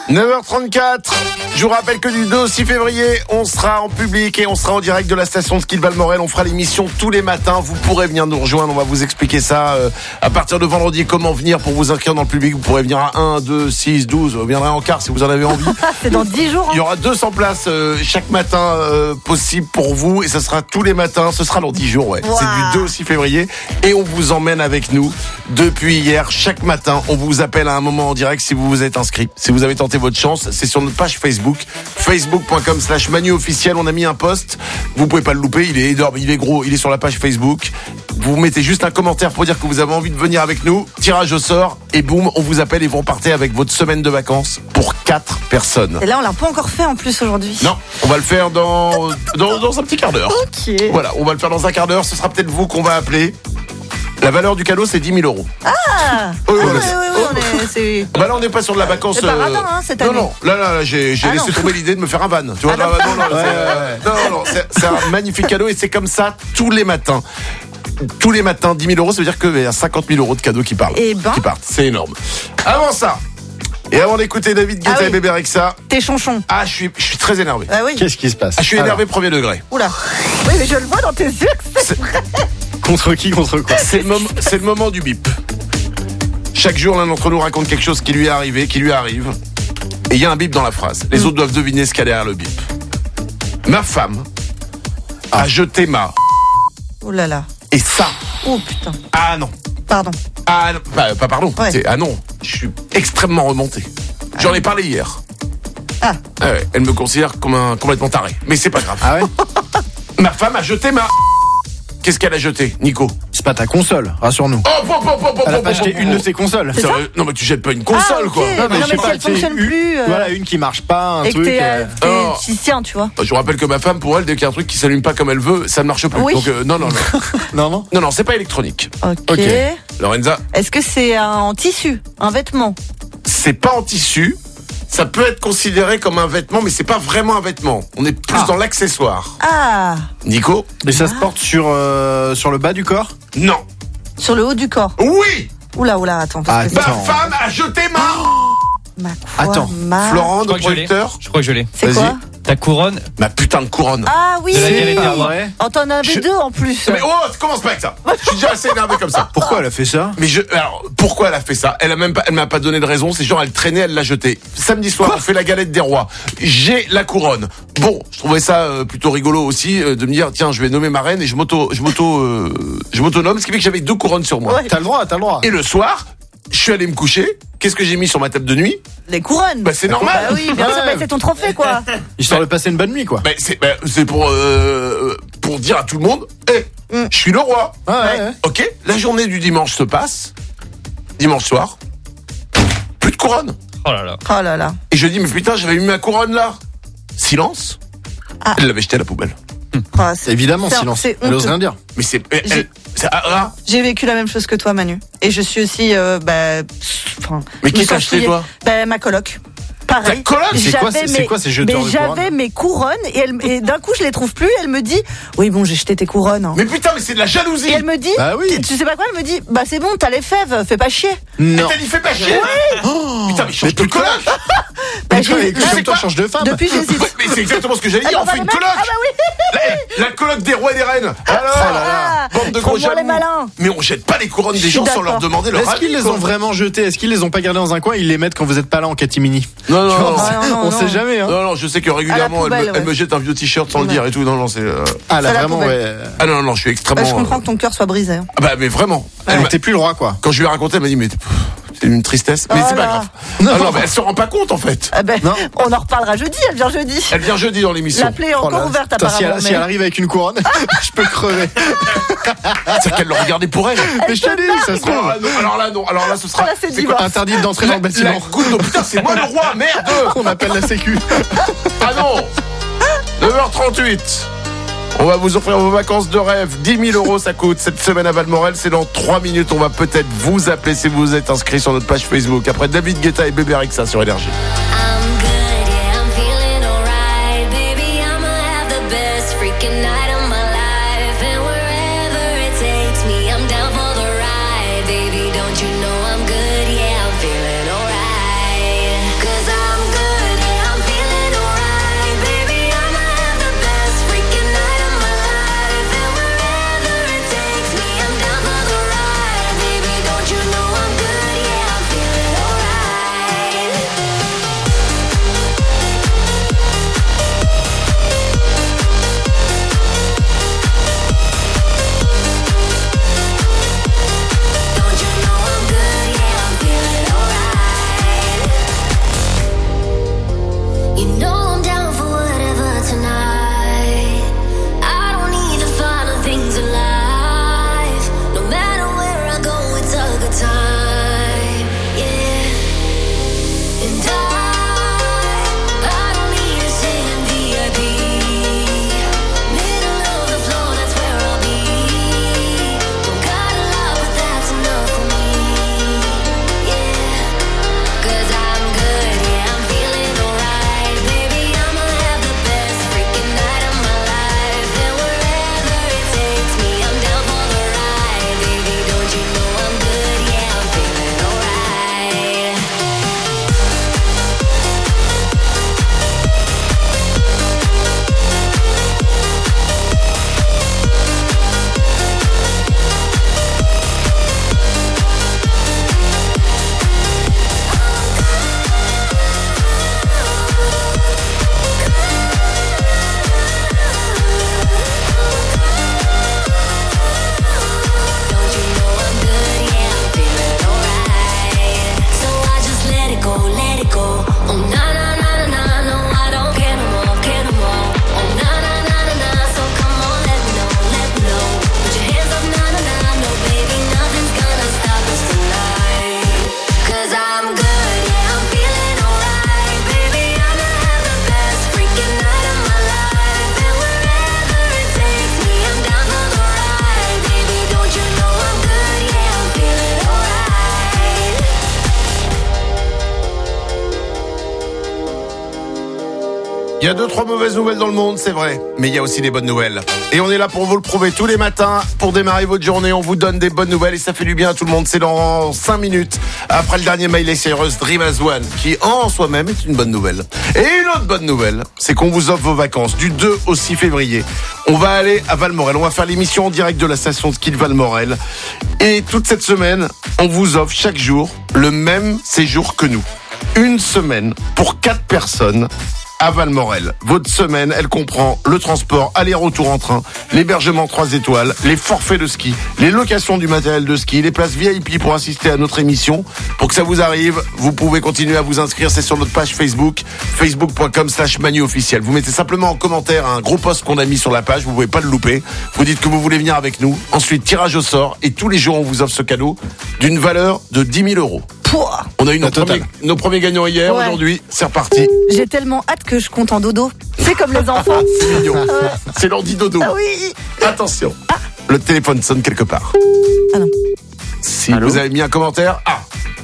neuf heures trente-quatre, je vous rappelle que du deux au six février, on sera en public et on sera en direct de la station de ski de Valmorel. On fera l'émission tous les matins. Vous pourrez venir nous rejoindre. On va vous expliquer ça euh, à partir de vendredi. Comment venir pour vous inscrire dans le public. Vous pourrez venir à un, deux, six, douze. Vous viendrez en quart si vous en avez envie. C'est dans dix jours. Hein. Il y aura deux cents places euh, chaque matin euh, possible pour vous. Et ça sera tous les matins. Ce sera dans dix jours, ouais. Wow. C'est du deux au six février. Et on vous emmène avec nous depuis hier. Chaque matin, on vous appelle à un moment en direct si vous vous êtes inscrit. Si vous avez tenté votre chance, c'est sur notre page Facebook. Facebook.com slash Manu officiel. On a mis un post. Vous pouvez pas le louper. Il est énorme, il est gros. Il est sur la page Facebook. Vous mettez juste un commentaire pour dire que vous avez envie de venir avec nous. Tirage au sort. Et boum, on vous appelle et vous repartez avec votre semaine de vacances pour quatre personnes. Et là, on l'a pas encore fait en plus aujourd'hui. Non, on va le faire dans, dans, dans un petit quart d'heure. Ok. Voilà, on va le faire dans un quart d'heure. Ce sera peut-être vous qu'on va appeler. La valeur du cadeau, c'est dix mille euros. Ah Oui, oui, voilà. oui, oui, on est, c'est... Bah là, on n'est pas sur de la vacance. C'est pas radin, hein, cette non, année. non, là, là, là, j'ai, j'ai Ah, laissé non. tomber l'idée de me faire un van. Tu vois, Ah, là, non. non, non, Ouais, c'est, ouais. non, non, non, c'est, c'est un magnifique cadeau et c'est comme ça tous les matins. Tous les matins, dix mille euros, ça veut dire qu'il y a cinquante mille euros de cadeaux qui partent. Eh ben. Qui partent, c'est énorme. Avant ça, et avant d'écouter David Guetta Ah oui. et Bébé Rexha, T'es chonchon. ah, je suis, je suis très énervé. Ah oui. Qu'est-ce qui se passe? Ah, je suis énervé premier degré. Oula. Oui, mais je le vois dans tes yeux. C'est- Contre qui, contre quoi? C'est le, moment, c'est le moment du bip. Chaque jour, l'un d'entre nous raconte quelque chose qui lui est arrivé, qui lui arrive. Et il y a un bip dans la phrase. Les Mm. autres doivent deviner ce qu'il y a derrière le bip. Ma femme a jeté ma... Oh là là. Et ça... Oh putain. Ah non. Pardon. Ah non. Bah, pas pardon. Ouais. C'est, ah non. Je suis extrêmement remonté. J'en ai parlé hier. Ah. Ah ouais, elle me considère comme un complètement taré. Mais c'est pas grave. Ah ouais? Ma femme a jeté ma... Qu'est-ce qu'elle a jeté, Nico? C'est pas ta console, rassure-nous. Oh, oh, oh, oh, oh, Elle a oh, pas oh, acheté oh, une oh. de ses consoles. C'est ça? Sérieux? Non mais tu jettes pas une console Ah, ok. quoi. Non, mais je si sais pas, elle c'est fonctionne une- plus, euh, Voilà, une qui marche pas, un Et que truc. t'es, euh, euh, t'es Oh. t'y tiens, tu vois. Je vous rappelle que ma femme, pour elle, dès qu'il y a un truc qui s'allume pas comme elle veut, ça ne marche plus. Oui. Donc euh, non, non, non. Non, non. Non, non, c'est pas électronique. Ok. Ok. Lorenza, Est-ce que c'est un en tissu, un vêtement? c'est pas en tissu. Ça peut être considéré comme un vêtement, mais c'est pas vraiment un vêtement. On est plus Ah. dans l'accessoire. Ah. Nico? Et ça se porte sur, euh, sur le bas du corps? Non. Sur le haut du corps. Oui. Oula, oula, attends. parce que Ma c'est- Attends. femme a jeté ma... Ma quoi, Attends. ma- Florent, Je crois notre que je l'ai. producteur. Je crois que je l'ai. C'est Vas-y. quoi? Ta couronne. Ma putain de couronne. Ah oui. De la qualité Ah, à voir. ouais. Oh, t'en avais Je- deux en plus. Mais oh, commence pas avec ça. Je suis déjà assez énervé comme ça. Pourquoi elle a fait ça? Mais je, alors, pourquoi elle a fait ça? Elle a même pas, elle m'a pas donné de raison. C'est genre, elle traînait, elle l'a jeté. Samedi soir, on fait la galette des rois. J'ai la couronne. Bon, je trouvais ça euh, plutôt rigolo aussi euh, de me dire, tiens, je vais nommer ma reine et je m'auto, je m'auto, euh, je m'autonome, ce qui fait que j'avais deux couronnes sur moi. Ouais. T'as le droit, t'as le droit. Et le soir, je suis allé me coucher. Qu'est-ce que j'ai mis sur ma table de nuit? Les couronnes. Bah, c'est normal. Bah oui, bien sûr, Ouais. bah, c'est ton trophée, quoi. Histoire de passer une bonne nuit, quoi. Bah, c'est, bah, c'est pour, euh, pour dire à tout le monde, hé, Mm. je suis le roi. Ouais, ouais, ouais. Ok, la journée du dimanche se passe. Dimanche soir, plus de couronne. Oh là là. Oh là là. Et je dis, mais putain, j'avais mis ma couronne là. Silence. Ah. Elle l'avait jetée à la poubelle. Ah, c'est- Évidemment, c'est- silence. c'est Elle ose honteux. rien dire. Mais c'est. elle- J'ai- elle- c'est- ah, ah. J'ai vécu la même chose que toi, Manu. Et je suis aussi, euh, bah, enfin. Mais qui me t'a sens acheté, souillée. toi? Bah, ma coloc. Pareil. Ta coloc? C'est quoi, J'avais c'est- c'est mes- quoi ces jeteurs mais de j'avais couronnes mes couronnes et, elle, et d'un coup je les trouve plus. Elle me dit, oui bon j'ai jeté tes couronnes. hein. Mais putain, mais c'est de la jalousie. Et elle me dit, Bah oui. tu- tu sais pas quoi? Elle me dit, bah c'est bon, t'as les fèves, fais pas chier. Non. Et t'as dit, fais pas chier. Oh. Putain, mais change de plus coloc. Bah, Mais j'ai- toi, là, et comme c'est toi, quoi change de femme. Depuis j'hésite. Ouais, mais c'est exactement ce que j'allais dire. Alors, On fait va une le mettre- coloc. Ah bah oui. La, la coloc des rois et des reines. Alors, Ah, bande de gros ils font moins les jaloux. malins. Mais on jette pas les couronnes des Je suis gens sans leur d'accord. demander leur Est-ce avis. qu'ils les quoi. ont vraiment jetés? Est-ce qu'ils les ont pas gardés dans un coin? Ils les mettent quand vous êtes pas là en catimini? Non, non, non. Ah, non, On non. sait jamais, hein. Non, non, je sais que régulièrement, poubelle, elle, me, elle ouais. me jette un vieux t-shirt sans le Ouais. dire et tout. Non, non, c'est. euh, Ah, là, À la vraiment, poubelle. ouais. Ah non, non, je suis extrêmement. Bah, je comprends euh, que ton cœur soit brisé. hein. Ah bah, mais vraiment. Elle Elle m'a- T'es plus le roi, quoi. Quand je lui ai raconté, elle m'a dit, mais pff, c'est une tristesse. Mais Oh c'est pas là. grave. Non. Ah non, mais elle se rend pas compte, en fait. Ah ben, Non. on en reparlera jeudi. Elle vient jeudi. Elle vient jeudi dans l'émission. La plaie est Oh encore là. ouverte Putain, si, apparemment. elle, si mais- elle arrive avec une couronne, je peux crever. C'est qu'elle le regardait pour elle. Mais je te dis, ça se trouve. Ah, non, alors là, non. Alors là, ce sera. Ah, là, c'est c'est divorce. Interdit d'entrer dans le La bâtiment. goutte d'eau. Putain, c'est moi le roi, merde. On appelle la sécu. Ah non. neuf heures trente-huit. On va vous offrir vos vacances de rêve. dix mille euros, ça coûte cette semaine à Valmorel. C'est dans trois minutes. On va peut-être vous appeler si vous êtes inscrit sur notre page Facebook. Après David Guetta et Bébé Rexha sur Énergie. I'm good, yeah, I'm feeling alright. Baby, I'ma have the best freaking night of my life. And wherever it takes me, I'm down for the ride. Baby, don't you know I'm good, yeah, I'm feeling alright. 'Cause I'm good. Il y a deux, trois mauvaises nouvelles dans le monde, c'est vrai. Mais il y a aussi des bonnes nouvelles. Et on est là pour vous le prouver tous les matins. Pour démarrer votre journée, on vous donne des bonnes nouvelles et ça fait du bien à tout le monde. C'est dans cinq minutes. Après le dernier Miley Cyrus, Dream as One, qui en soi-même est une bonne nouvelle. Et une autre bonne nouvelle, c'est qu'on vous offre vos vacances du deux au six février. On va aller à Valmorel. On va faire l'émission en direct de la station de ski de Valmorel. Et toute cette semaine, on vous offre chaque jour le même séjour que nous. Une semaine pour quatre personnes à Valmorel. Votre semaine, elle comprend le transport, aller-retour en train, l'hébergement trois étoiles, les forfaits de ski, les locations du matériel de ski, les places V I P pour assister à notre émission. Pour que ça vous arrive, vous pouvez continuer à vous inscrire. C'est sur notre page Facebook, facebook point com slash manu officiel. Vous mettez simplement en commentaire un gros post qu'on a mis sur la page. Vous pouvez pas le louper. Vous dites que vous voulez venir avec nous. Ensuite, tirage au sort. Et tous les jours, on vous offre ce cadeau d'une valeur de dix mille euros. Pouah. On a eu nos premiers, nos premiers gagnants hier. Ouais. Aujourd'hui, c'est reparti. J'ai tellement hâte que je compte en dodo. C'est comme les enfants. C'est mignon. Ouais. C'est l'heure du dodo. Ah oui. Attention. Ah. Le téléphone sonne quelque part. Ah non. Si Allô, vous avez mis un commentaire. Ah.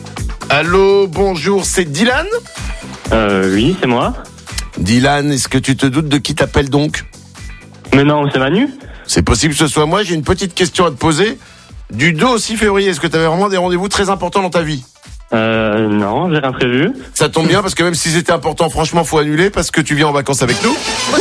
Allô, bonjour, c'est Dylan ? Euh, oui, c'est moi. Dylan, est-ce que tu te doutes de qui t'appelle donc ? Mais non, c'est Manu. C'est possible que ce soit moi. J'ai une petite question à te poser. Du deux au six février, est-ce que tu avais vraiment des rendez-vous très importants dans ta vie ? Euh, non, j'ai rien prévu. Ça tombe bien parce que même si c'était important, franchement, faut annuler parce que tu viens en vacances avec nous. Wow,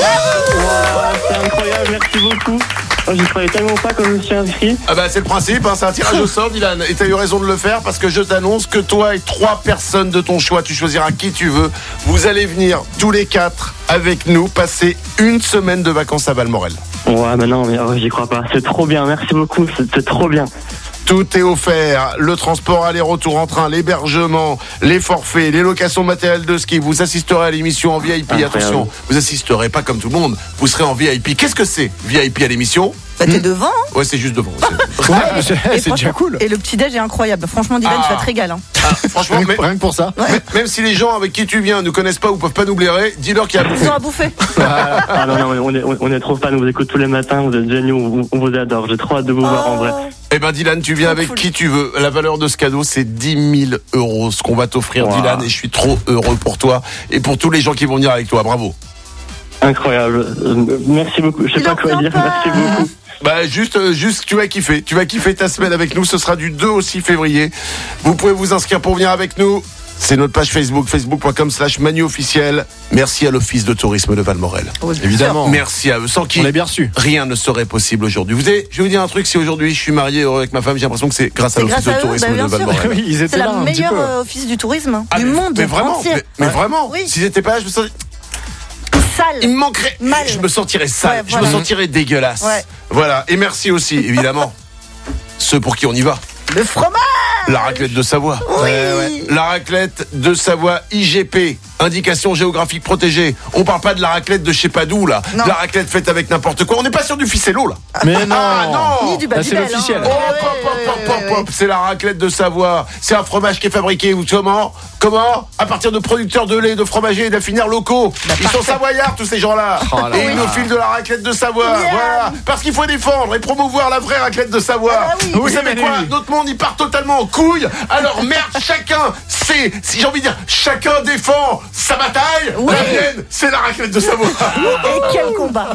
c'est incroyable, merci beaucoup. Oh, j'y croyais tellement pas quand je me suis inscrit. Ah bah c'est le principe, hein, c'est un tirage au sort, Dylan. Et t'as eu raison de le faire parce que je t'annonce que toi et trois personnes de ton choix, tu choisiras qui tu veux. Vous allez venir tous les quatre avec nous passer une semaine de vacances à Valmorel. Ouais, bah non, mais oh, j'y crois pas. C'est trop bien, merci beaucoup, c'est, c'est trop bien. Tout est offert, le transport aller-retour en train, l'hébergement, les forfaits, les locations de matériel de ski. Vous assisterez à l'émission en V I P, incroyable. Attention, vous assisterez pas comme tout le monde, vous serez en V I P. Qu'est-ce que c'est V I P à l'émission ? Bah t'es devant, hein ? Ouais, c'est juste devant. C'est, ouais, c'est, c'est déjà cool. Et le petit-déj est incroyable. Franchement, Dylan, ah. tu vas te régaler. Hein. Ah, franchement, rien, mais, rien que pour ça. Ouais. Même, même si les gens avec qui tu viens ne connaissent pas ou peuvent pas nous blairer, dis-leur qu'il y a à bouffer. Ils ont à bouffer. Ah non, non, on est, on est trop fans, on vous écoute tous les matins, vous êtes géniaux, on, on vous adore. J'ai trop hâte de vous oh. voir en vrai. Eh ben Dylan, tu viens trop avec cool. Qui tu veux. La valeur de ce cadeau, c'est dix mille euros, ce qu'on va t'offrir, wow. Dylan, et je suis trop heureux pour toi et pour tous les gens qui vont venir avec toi. Bravo. Incroyable. Euh, merci beaucoup. Je sais Il pas quoi dire. Pas. Merci beaucoup. Bah juste, juste, tu vas kiffer. Tu vas kiffer ta semaine avec nous. Ce sera du deux au six février. Vous pouvez vous inscrire pour venir avec nous. C'est notre page Facebook, facebook point com slash manu officiel. Merci à l'Office de tourisme de Valmorel. Oh, évidemment. Merci à eux. Sans qui on est bien reçu. Rien ne serait possible aujourd'hui. Vous avez, je vais vous dire un truc. Si aujourd'hui je suis marié heureux avec ma femme, j'ai l'impression que c'est grâce à c'est l'Office grâce de tourisme bah, de Valmorel. Oui, ils étaient c'est là, la meilleure office du tourisme ah, du mais, monde mais vraiment, entier. Mais, mais ouais. vraiment. Oui. S'ils n'étaient pas là, je me sentirais sale. Il me manquerait. Mal. Je me sentirais sale. Ouais, voilà. Je me sentirais dégueulasse. Ouais. Voilà. Et merci aussi, évidemment, ceux pour qui on y va. Le fromage. La raclette de Savoie. Oui. Ouais, ouais. La raclette de Savoie I G P. Indication géographique protégée. On parle pas de la raclette de je sais pas d'où là. Non. La raclette faite avec n'importe quoi. On n'est pas sur du ficello là. Mais non. Ah non. Ni du Babybel. C'est l'officiel. Hein. Oh, pop, pop, pop, pop, pop. C'est la raclette de Savoie. C'est un fromage qui est fabriqué ou comment Comment À partir de producteurs de lait, de fromagers et d'affineurs locaux. Bah, Ils parfait. sont savoyards tous ces gens-là. Oh, là, et ils nous filent de la raclette de Savoie. Yeah. Voilà. Parce qu'il faut défendre et promouvoir la vraie raclette de Savoie. Ah, oui. Vous oui, savez oui, quoi oui. Notre monde il part totalement en couille. Alors merde, chacun, c'est, si j'ai envie de dire, chacun défend sa bataille. Oui. La mienne, c'est la raclette de Savoie. Et quel combat.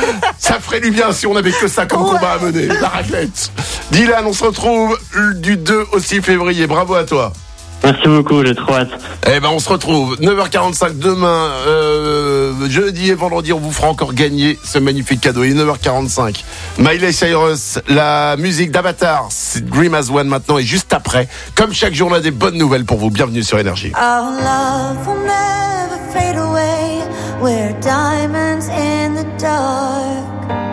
Ça ferait du bien si on avait que ça comme ouais. combat à mener. La raclette. Dylan, on se retrouve du deux au six février. Bravo à toi. Merci beaucoup, j'ai trop hâte. Eh ben on se retrouve neuf heures quarante-cinq demain, euh, jeudi et vendredi, on vous fera encore gagner ce magnifique cadeau. Il est neuf heures quarante-cinq. Miley Cyrus, la musique d'Avatar, c'est Dream as One maintenant et juste après, comme chaque jour on a des bonnes nouvelles pour vous. Bienvenue sur Énergie. Our love will never fade away. We're diamonds in the dark.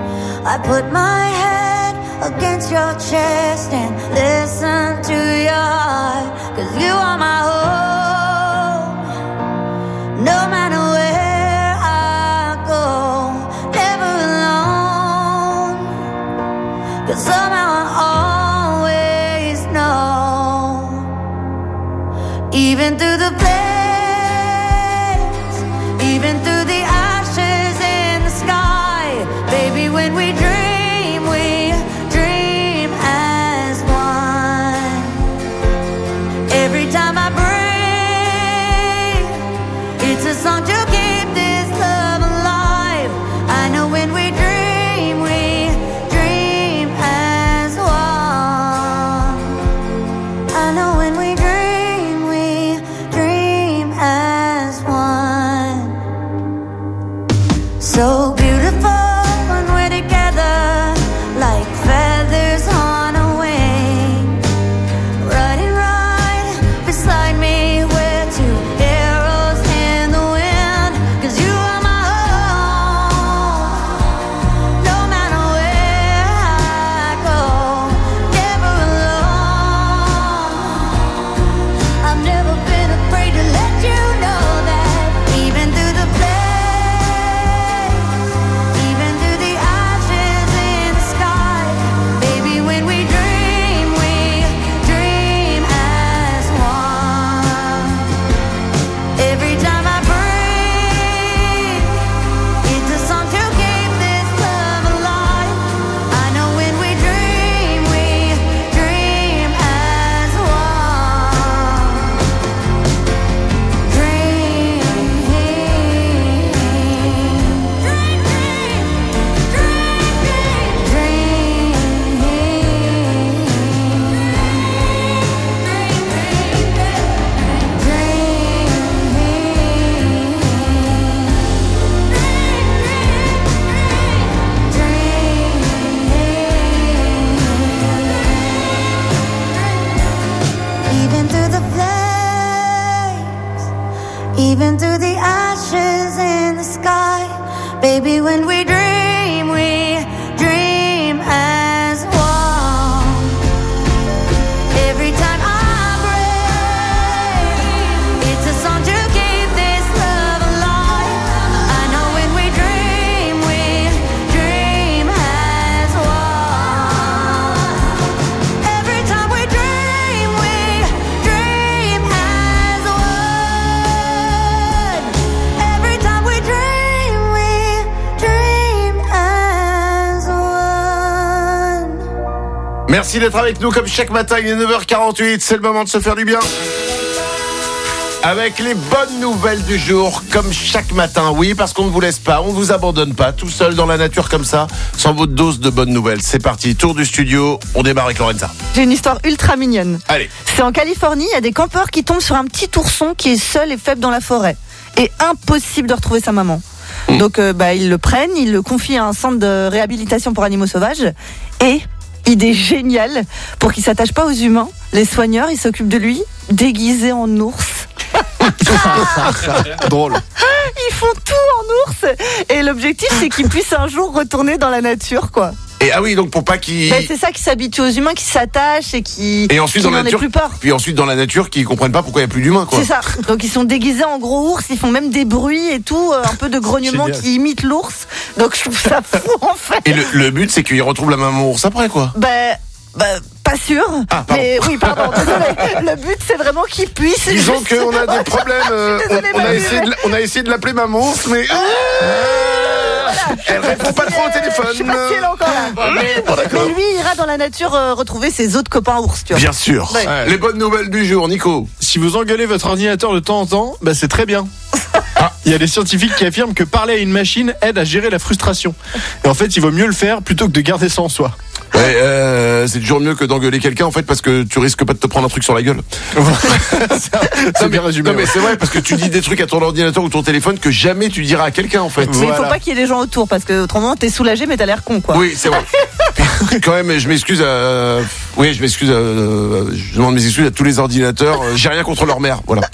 I put my head against your chest and listen to your heart. Cause you are my home. No matter where I go, never alone. Cause somehow I always know. Even through the flames, even through the ashes in the sky. Baby, when we dream, we dream as one. Every time I breathe So beautiful when we're together, like feathers on a wing. Riding right beside me, we're two arrows in the wind. 'Cause you are my home, no matter where I go, never alone. I've never been afraid to let you know that, even through the flames, even through the ashes in the sky, baby, when we dream, we dream as one. Every time I breathe, it's a song to keep this love alive. I know when we dream, we dream as one. Dream, dream, dream, even through the flames, even through the ashes in the sky, baby, when we dream, we dream as one. Every time I breathe, it's a song to keep this love alive. I know when we dream, we dream as one. Every time we dream, we dream as one. Every time we dream, we dream as one. Merci d'être avec nous comme chaque matin, il est neuf heures quarante-huit, c'est le moment de se faire du bien. Avec les bonnes nouvelles du jour, comme chaque matin, oui, parce qu'on ne vous laisse pas, on ne vous abandonne pas, tout seul dans la nature comme ça, sans votre dose de bonnes nouvelles. C'est parti, tour du studio, on démarre avec Lorenza. J'ai une histoire ultra mignonne. Allez. C'est en Californie, il y a des campeurs qui tombent sur un petit ourson qui est seul et faible dans la forêt. Et impossible de retrouver sa maman. Mmh. Donc euh, bah, ils le prennent, ils le confient à un centre de réhabilitation pour animaux sauvages. Et, idée géniale, pour qu'il ne s'attache pas aux humains, les soigneurs, ils s'occupent de lui déguisé en ours. Drôle. Ils font tout en ours. Et l'objectif, c'est qu'il puisse un jour retourner dans la nature, quoi. Et ah oui, donc pour pas qu'il... Ben, c'est ça, qui s'habitue aux humains, qui s'attachent et qui Et ensuite qui dans la n'en aient nature, plus peur. puis ensuite dans la nature, qui comprennent pas pourquoi il y a plus d'humains, quoi. C'est ça. Donc ils sont déguisés en gros ours, ils font même des bruits et tout, euh, un peu de grognement Génial. qui imite l'ours. Donc je trouve ça fou en fait. Et le, le but, c'est qu'il retrouve la maman ours après, quoi. Ben, ben pas sûr. Ah, pardon. Mais oui, pardon, désolé. Le but c'est vraiment qu'il puisse. Disons qu'on a des problèmes. euh, on, on a essayé de, on a essayé de l'appeler maman ours, mais elle répond pas trop au téléphone. Je sais pas si elle est encore là. Bon, mais, Bon, d'accord. mais lui il ira dans la nature euh, retrouver ses autres copains ours, tu vois. Bien sûr. Ouais. Ouais. Les bonnes nouvelles du jour, Nico. Si vous engueulez votre ordinateur de temps en temps, bah c'est très bien. Il y a des scientifiques qui affirment que parler à une machine aide à gérer la frustration. Et en fait, il vaut mieux le faire plutôt que de garder ça en soi. Ouais, euh, c'est toujours mieux que d'engueuler quelqu'un, en fait, parce que tu risques pas de te prendre un truc sur la gueule. C'est bien résumé. Non, mais ouais. c'est vrai, parce que tu dis des trucs à ton ordinateur ou ton téléphone que jamais tu diras à quelqu'un, en fait. Mais il faut pas qu'il y ait des gens autour parce que autrement t'es soulagé mais t'as l'air con, quoi. Oui, c'est vrai. Puis, quand même, je m'excuse à... Oui, je m'excuse à... Je demande mes excuses à tous les ordinateurs. J'ai rien contre leur mère, voilà.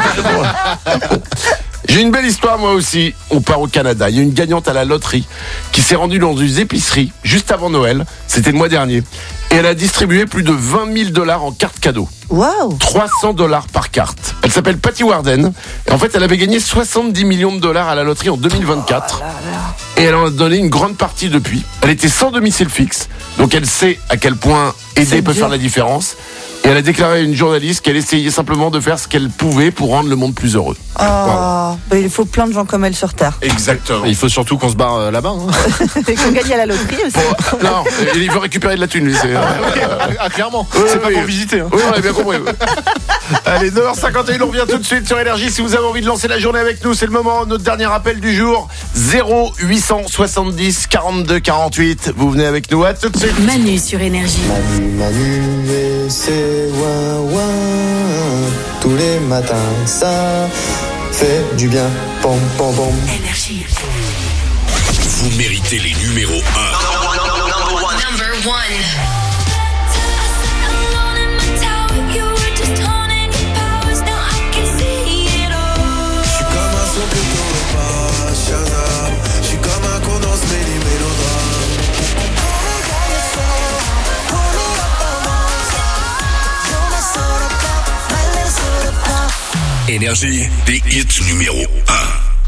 J'ai une belle histoire, moi aussi. On part au Canada. Il y a une gagnante à la loterie qui s'est rendue dans une épicerie juste avant Noël. C'était le mois dernier. Et elle a distribué plus de vingt mille dollars en cartes cadeaux. Waouh! trois cents dollars par carte. Elle s'appelle Patty Warden. Et en fait, elle avait gagné soixante-dix millions de dollars à la loterie en deux mille vingt-quatre. Et elle en a donné une grande partie depuis. Elle était sans domicile fixe. Donc elle sait à quel point aider peut faire la différence. Et elle a déclaré à une journaliste qu'elle essayait simplement de faire ce qu'elle pouvait pour rendre le monde plus heureux. Oh, bah, il faut plein de gens comme elle sur Terre. Exactement. Il faut surtout qu'on se barre euh, là-bas. Hein. Et qu'on gagne à la loterie aussi. Bon, non, il veut récupérer de la thune, lui. C'est, euh, Ah, clairement. Oui, c'est oui, pas oui. pour visiter. Hein. Oui, on a bien compris. oui. Allez, neuf heures cinquante et un, on revient tout de suite sur Énergie. Si vous avez envie de lancer la journée avec nous, c'est le moment. Notre dernier appel du jour, zéro huit cent soixante-dix quarante-deux quarante-huit. Vous venez avec nous, à tout de suite. Manu sur Énergie. Manu, Manu et c'est ouin ouin tous les matins ça fait du bien. Pom, pom, pom. Énergie. Vous méritez les numéros un. Number one. Énergie, des hits numéro un.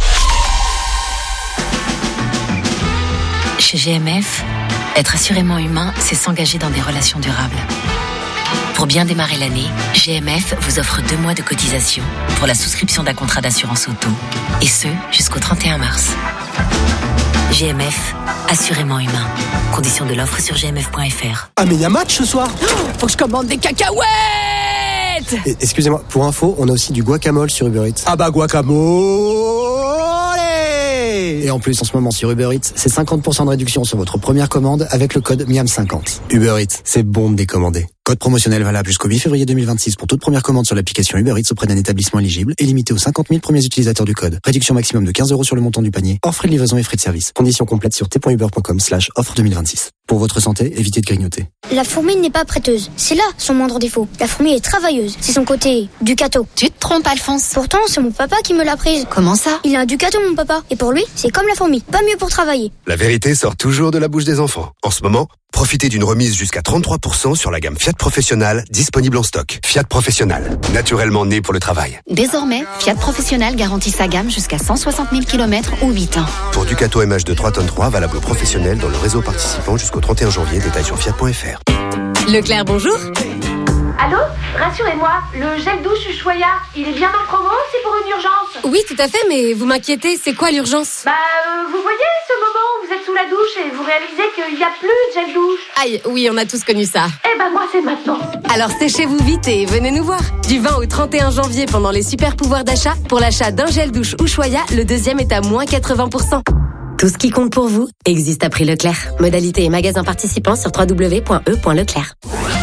Chez G M F, être assurément humain, c'est s'engager dans des relations durables. Pour bien démarrer l'année, G M F vous offre deux mois de cotisation pour la souscription d'un contrat d'assurance auto, et ce, jusqu'au trente et un mars. G M F, assurément humain. Conditions de l'offre sur g m f point f r. Ah mais il y a match ce soir. Oh, faut que je commande des cacahuètes. Et, excusez-moi, pour info, on a aussi du guacamole sur Uber Eats. Ah bah guacamole. Et en plus, en ce moment sur Uber Eats, c'est cinquante pour cent de réduction sur votre première commande avec le code miam cinquante. Uber Eats, c'est bon de décommander. Code promotionnel valable jusqu'au huit février deux mille vingt-six pour toute première commande sur l'application Uber Eats auprès d'un établissement éligible et limité aux cinquante mille premiers utilisateurs du code. Réduction maximum de quinze euros sur le montant du panier, hors frais de livraison et frais de service. Conditions complètes sur t.uber point com slash offre deux mille vingt-six. Pour votre santé, évitez de grignoter. La fourmi n'est pas prêteuse. C'est là son moindre défaut. La fourmi est travailleuse. C'est son côté Ducato. Tu te trompes, Alphonse. Pourtant, c'est mon papa qui me l'a prise. Comment ça? Il a un Ducato, mon papa. Et pour lui, c'est comme la fourmi. Pas mieux pour travailler. La vérité sort toujours de la bouche des enfants. En ce moment, profitez d'une remise jusqu'à trente-trois pour cent sur la gamme Fiat Professional disponible en stock. Fiat Professional, naturellement né pour le travail. Désormais, Fiat Professional garantit sa gamme jusqu'à cent soixante mille kilomètres ou huit ans. Pour Ducato M H de trois tonnes trois, valable professionnel dans le réseau participant jusqu'au trente et un janvier. Détails sur fiat point f r. Leclerc, bonjour. Allô? Rassurez-moi, le gel douche Ushuaïa, il est bien en promo, c'est pour une urgence? Oui, tout à fait, mais vous m'inquiétez, c'est quoi l'urgence? Bah, euh, vous voyez ce moment où vous êtes sous la douche et vous réalisez qu'il n'y a plus de gel douche? Aïe, oui, on a tous connu ça. Eh ben moi, c'est maintenant. Alors séchez-vous vite et venez nous voir. Du vingt au trente et un janvier, pendant les super pouvoirs d'achat, pour l'achat d'un gel douche Ushuaïa, le deuxième est à moins quatre-vingts pour cent. Tout ce qui compte pour vous existe à prix Leclerc. Modalité et magasin participants sur w w w point e point leclerc.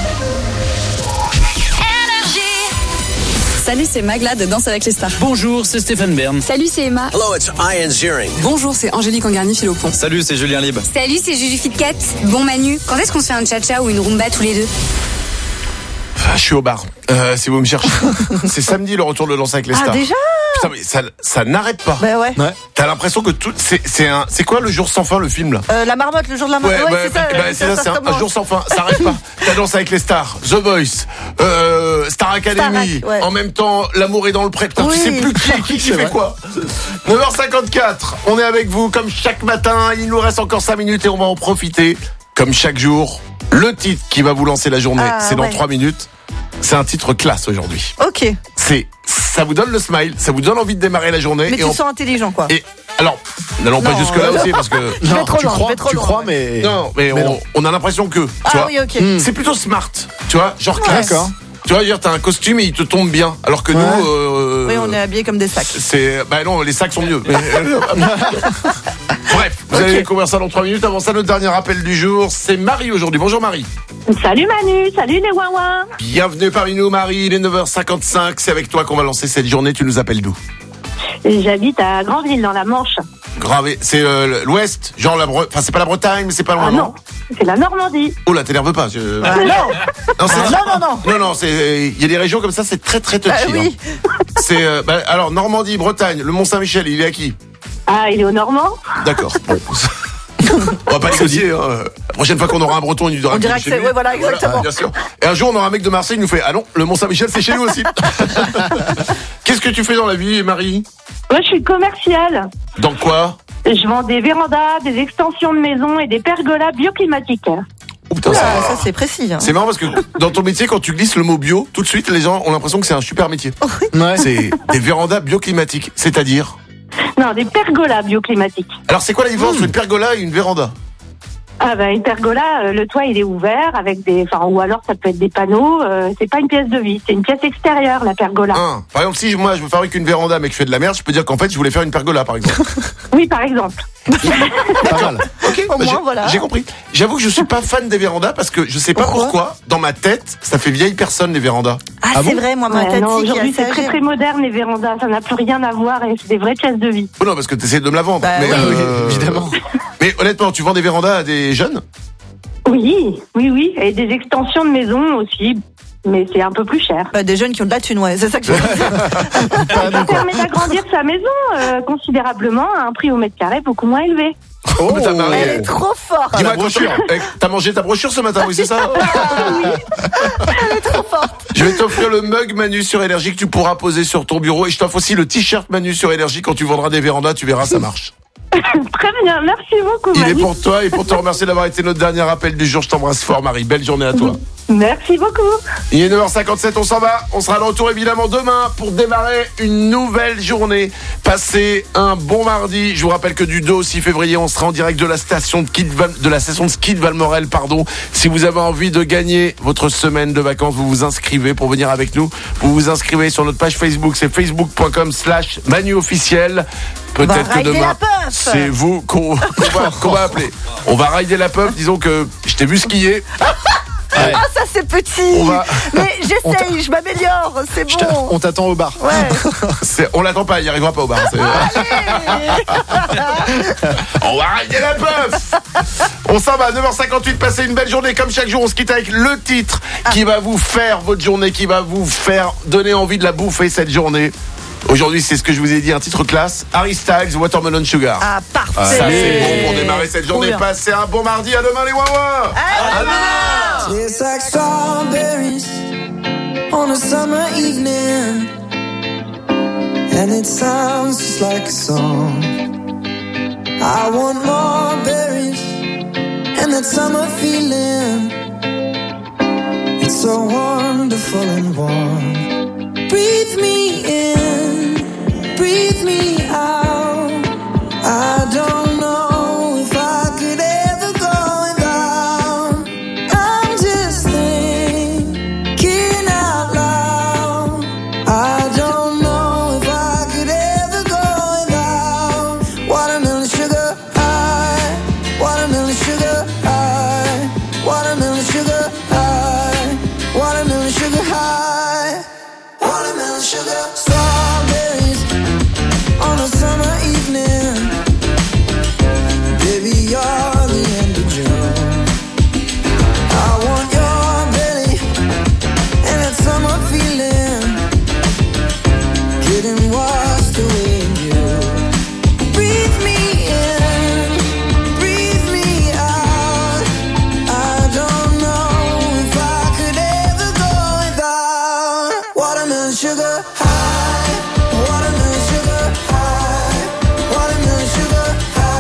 Salut, c'est Magla de Danse avec les stars. Bonjour, c'est Stéphane Bern. Salut, c'est Emma. Hello, it's Ian Ziering. Bonjour, c'est Angélique Angarny-Philopon. Salut, c'est Julien Libre. Salut, c'est Juju Fitcat. Bon Manu, quand est-ce qu'on se fait un cha-cha ou une rumba tous les deux? Ah, je suis au bar, euh, si vous me cherchez. C'est samedi le retour de Danse avec les stars. Ah déjà? Putain, mais ça, ça n'arrête pas. Bah ouais. ouais. T'as l'impression que tout, c'est, c'est un, c'est quoi le jour sans fin, le film là? Euh, la marmotte, le jour de la marmotte. Ouais, ouais, c'est ça. Bah, c'est ça, ça c'est un, un jour sans fin. Ça arrête pas. T'as Danse avec les stars, The Voice, euh, Star Academy. Star, ouais. En même temps, L'amour est dans le pré. Putain, oui. Tu sais plus qui, qui, qui fait vrai. Quoi. neuf heures cinquante-quatre. On est avec vous comme chaque matin. Il nous reste encore cinq minutes et on va en profiter. Comme chaque jour, le titre qui va vous lancer la journée, ah, c'est dans ouais. trois minutes. C'est un titre classe aujourd'hui. Ok. C'est, ça vous donne le smile, ça vous donne envie de démarrer la journée. Mais et tu on... sens intelligent, quoi. Et alors, n'allons pas jusque là aussi parce que je vais trop tu loin, crois, je vais trop tu loin, crois, ouais. mais non, mais, mais on, non. on a l'impression que, tu ah, vois, oui, ok. hmm. c'est plutôt smart, tu vois, genre classe. D'accord. Tu vois, dire, t'as un costume et il te tombe bien, alors que ouais. nous, euh, oui, on est habillés comme des sacs. C'est, bah non, les sacs sont mieux. Bref, vous okay. allez découvrir ça dans trois minutes. Avant ça, notre dernier appel du jour, c'est Marie aujourd'hui. Bonjour Marie. Salut Manu, salut les ouin-ouin. Bienvenue parmi nous Marie, il est neuf heures cinquante-cinq, c'est avec toi qu'on va lancer cette journée. Tu nous appelles d'où? J'habite à Granville dans la Manche. Grave, c'est euh, l'Ouest, genre la Bre... enfin c'est pas la Bretagne, mais c'est pas loin. Ah non, c'est la Normandie. Oh là, t'énerve pas. Je... Ah, non. Non, c'est... Ah, non, non, non. Non, non, c'est il y a des régions comme ça, c'est très très touchy. Ah, oui. Hein. C'est euh, bah, alors Normandie, Bretagne, le Mont-Saint-Michel, il est à qui? Ah, il est au Normand. D'accord. Bon. On va pas négocier. Hein. La prochaine fois qu'on aura un Breton, il nous dira. On dirait que c'est, ouais, voilà, exactement. Voilà, bien sûr. Et un jour, on aura un mec de Marseille, il nous fait, ah non, le Mont-Saint-Michel, c'est chez nous aussi. Qu'est-ce que tu fais dans la vie, Marie? Moi, je suis commerciale. Dans quoi? Je vends des vérandas, des extensions de maisons et des pergolas bioclimatiques. Oh putain, ça, ça c'est précis. Hein. C'est marrant parce que dans ton métier, quand tu glisses le mot bio, tout de suite, les gens ont l'impression que c'est un super métier. Oh, oui. Ouais. C'est des vérandas bioclimatiques, c'est-à-dire? Non, des pergolas bioclimatiques. Alors, c'est quoi la différence entre mmh. une pergola et une véranda? Ah bah une pergola, euh, le toit il est ouvert avec des, enfin ou alors ça peut être des panneaux. Euh, c'est pas une pièce de vie, c'est une pièce extérieure la pergola. Ah, par exemple, si moi je me fabrique une véranda mais que je fais de la merde, je peux dire qu'en fait je voulais faire une pergola par exemple. Oui, par exemple. D'accord. Ok, Au bah, moins, j'ai, voilà. j'ai compris. J'avoue que je suis pas fan des vérandas parce que je sais pas Pourquoi pourquoi, dans ma tête, ça fait vieille personne les vérandas. Ah, Ah c'est bon vrai, moi, ma Ouais, tati non, qui est aujourd'hui, assez c'est très âgée. très moderne, les vérandas. Ça n'a plus rien à voir et c'est des vraies pièces de vie. Oh non, parce que t'essaies de me la vendre. Bah, mais, oui, euh, évidemment. Mais honnêtement, tu vends des vérandas à des jeunes? Oui, oui, oui. Et des extensions de maison aussi. Mais c'est un peu plus cher. Bah, des jeunes qui ont de la thune, ouais, c'est ça que je veux dire. Ça permet d'agrandir sa maison euh, considérablement à un prix au mètre carré beaucoup moins élevé. Oh, mais t'as marre- Elle est trop forte. Dis-moi, la brochure. quand- eh, t'as mangé ta brochure ce matin, oui, c'est ça? Elle est trop forte. Je vais t'offrir le mug Manu sur Énergie que tu pourras poser sur ton bureau et je t'offre aussi le t-shirt Manu sur Énergie quand tu vendras des vérandas, tu verras, ça marche. Très bien, merci beaucoup. Il est Manu. pour toi et pour te remercier d'avoir été notre dernier appel du jour. Je t'embrasse fort, Marie. Belle journée à toi. Merci beaucoup. Il est neuf heures cinquante-sept, on s'en va. On sera de retour évidemment demain pour démarrer une nouvelle journée. Passez un bon mardi. Je vous rappelle que du deux au six février, on sera en direct de la station de, ski de, Val, de la station de ski de Valmorel. Pardon. Si vous avez envie de gagner votre semaine de vacances, vous vous inscrivez pour venir avec nous. Vous vous inscrivez sur notre page Facebook. C'est facebook.com slash Manu officiel. Peut-être que demain, c'est vous qu'on, qu'on, va, qu'on va appeler. On va rider la puff. Disons que je t'ai vu skier. Ouais. Ah, ça c'est petit. Va... Mais j'essaye, je m'améliore, c'est bon. On t'attend au bar. Ouais. C'est... On l'attend pas, il arrivera pas au bar. C'est... On va rider la puff. On s'en va, neuf heures cinquante-huit, passez une belle journée. Comme chaque jour, on se quitte avec le titre qui va vous faire votre journée, qui va vous faire donner envie de la bouffer cette journée. Aujourd'hui, c'est ce que je vous ai dit, un titre classe. Harry Styles, Watermelon Sugar. Ah, parfait. Ça, c'est bon pour démarrer cette journée. Passez un bon mardi. À demain, les Wawa. À demain. It's like strawberries on a summer evening, and it sounds just like a song. I want more berries and that summer feeling. It's so wonderful and warm. Breathe me in, breathe me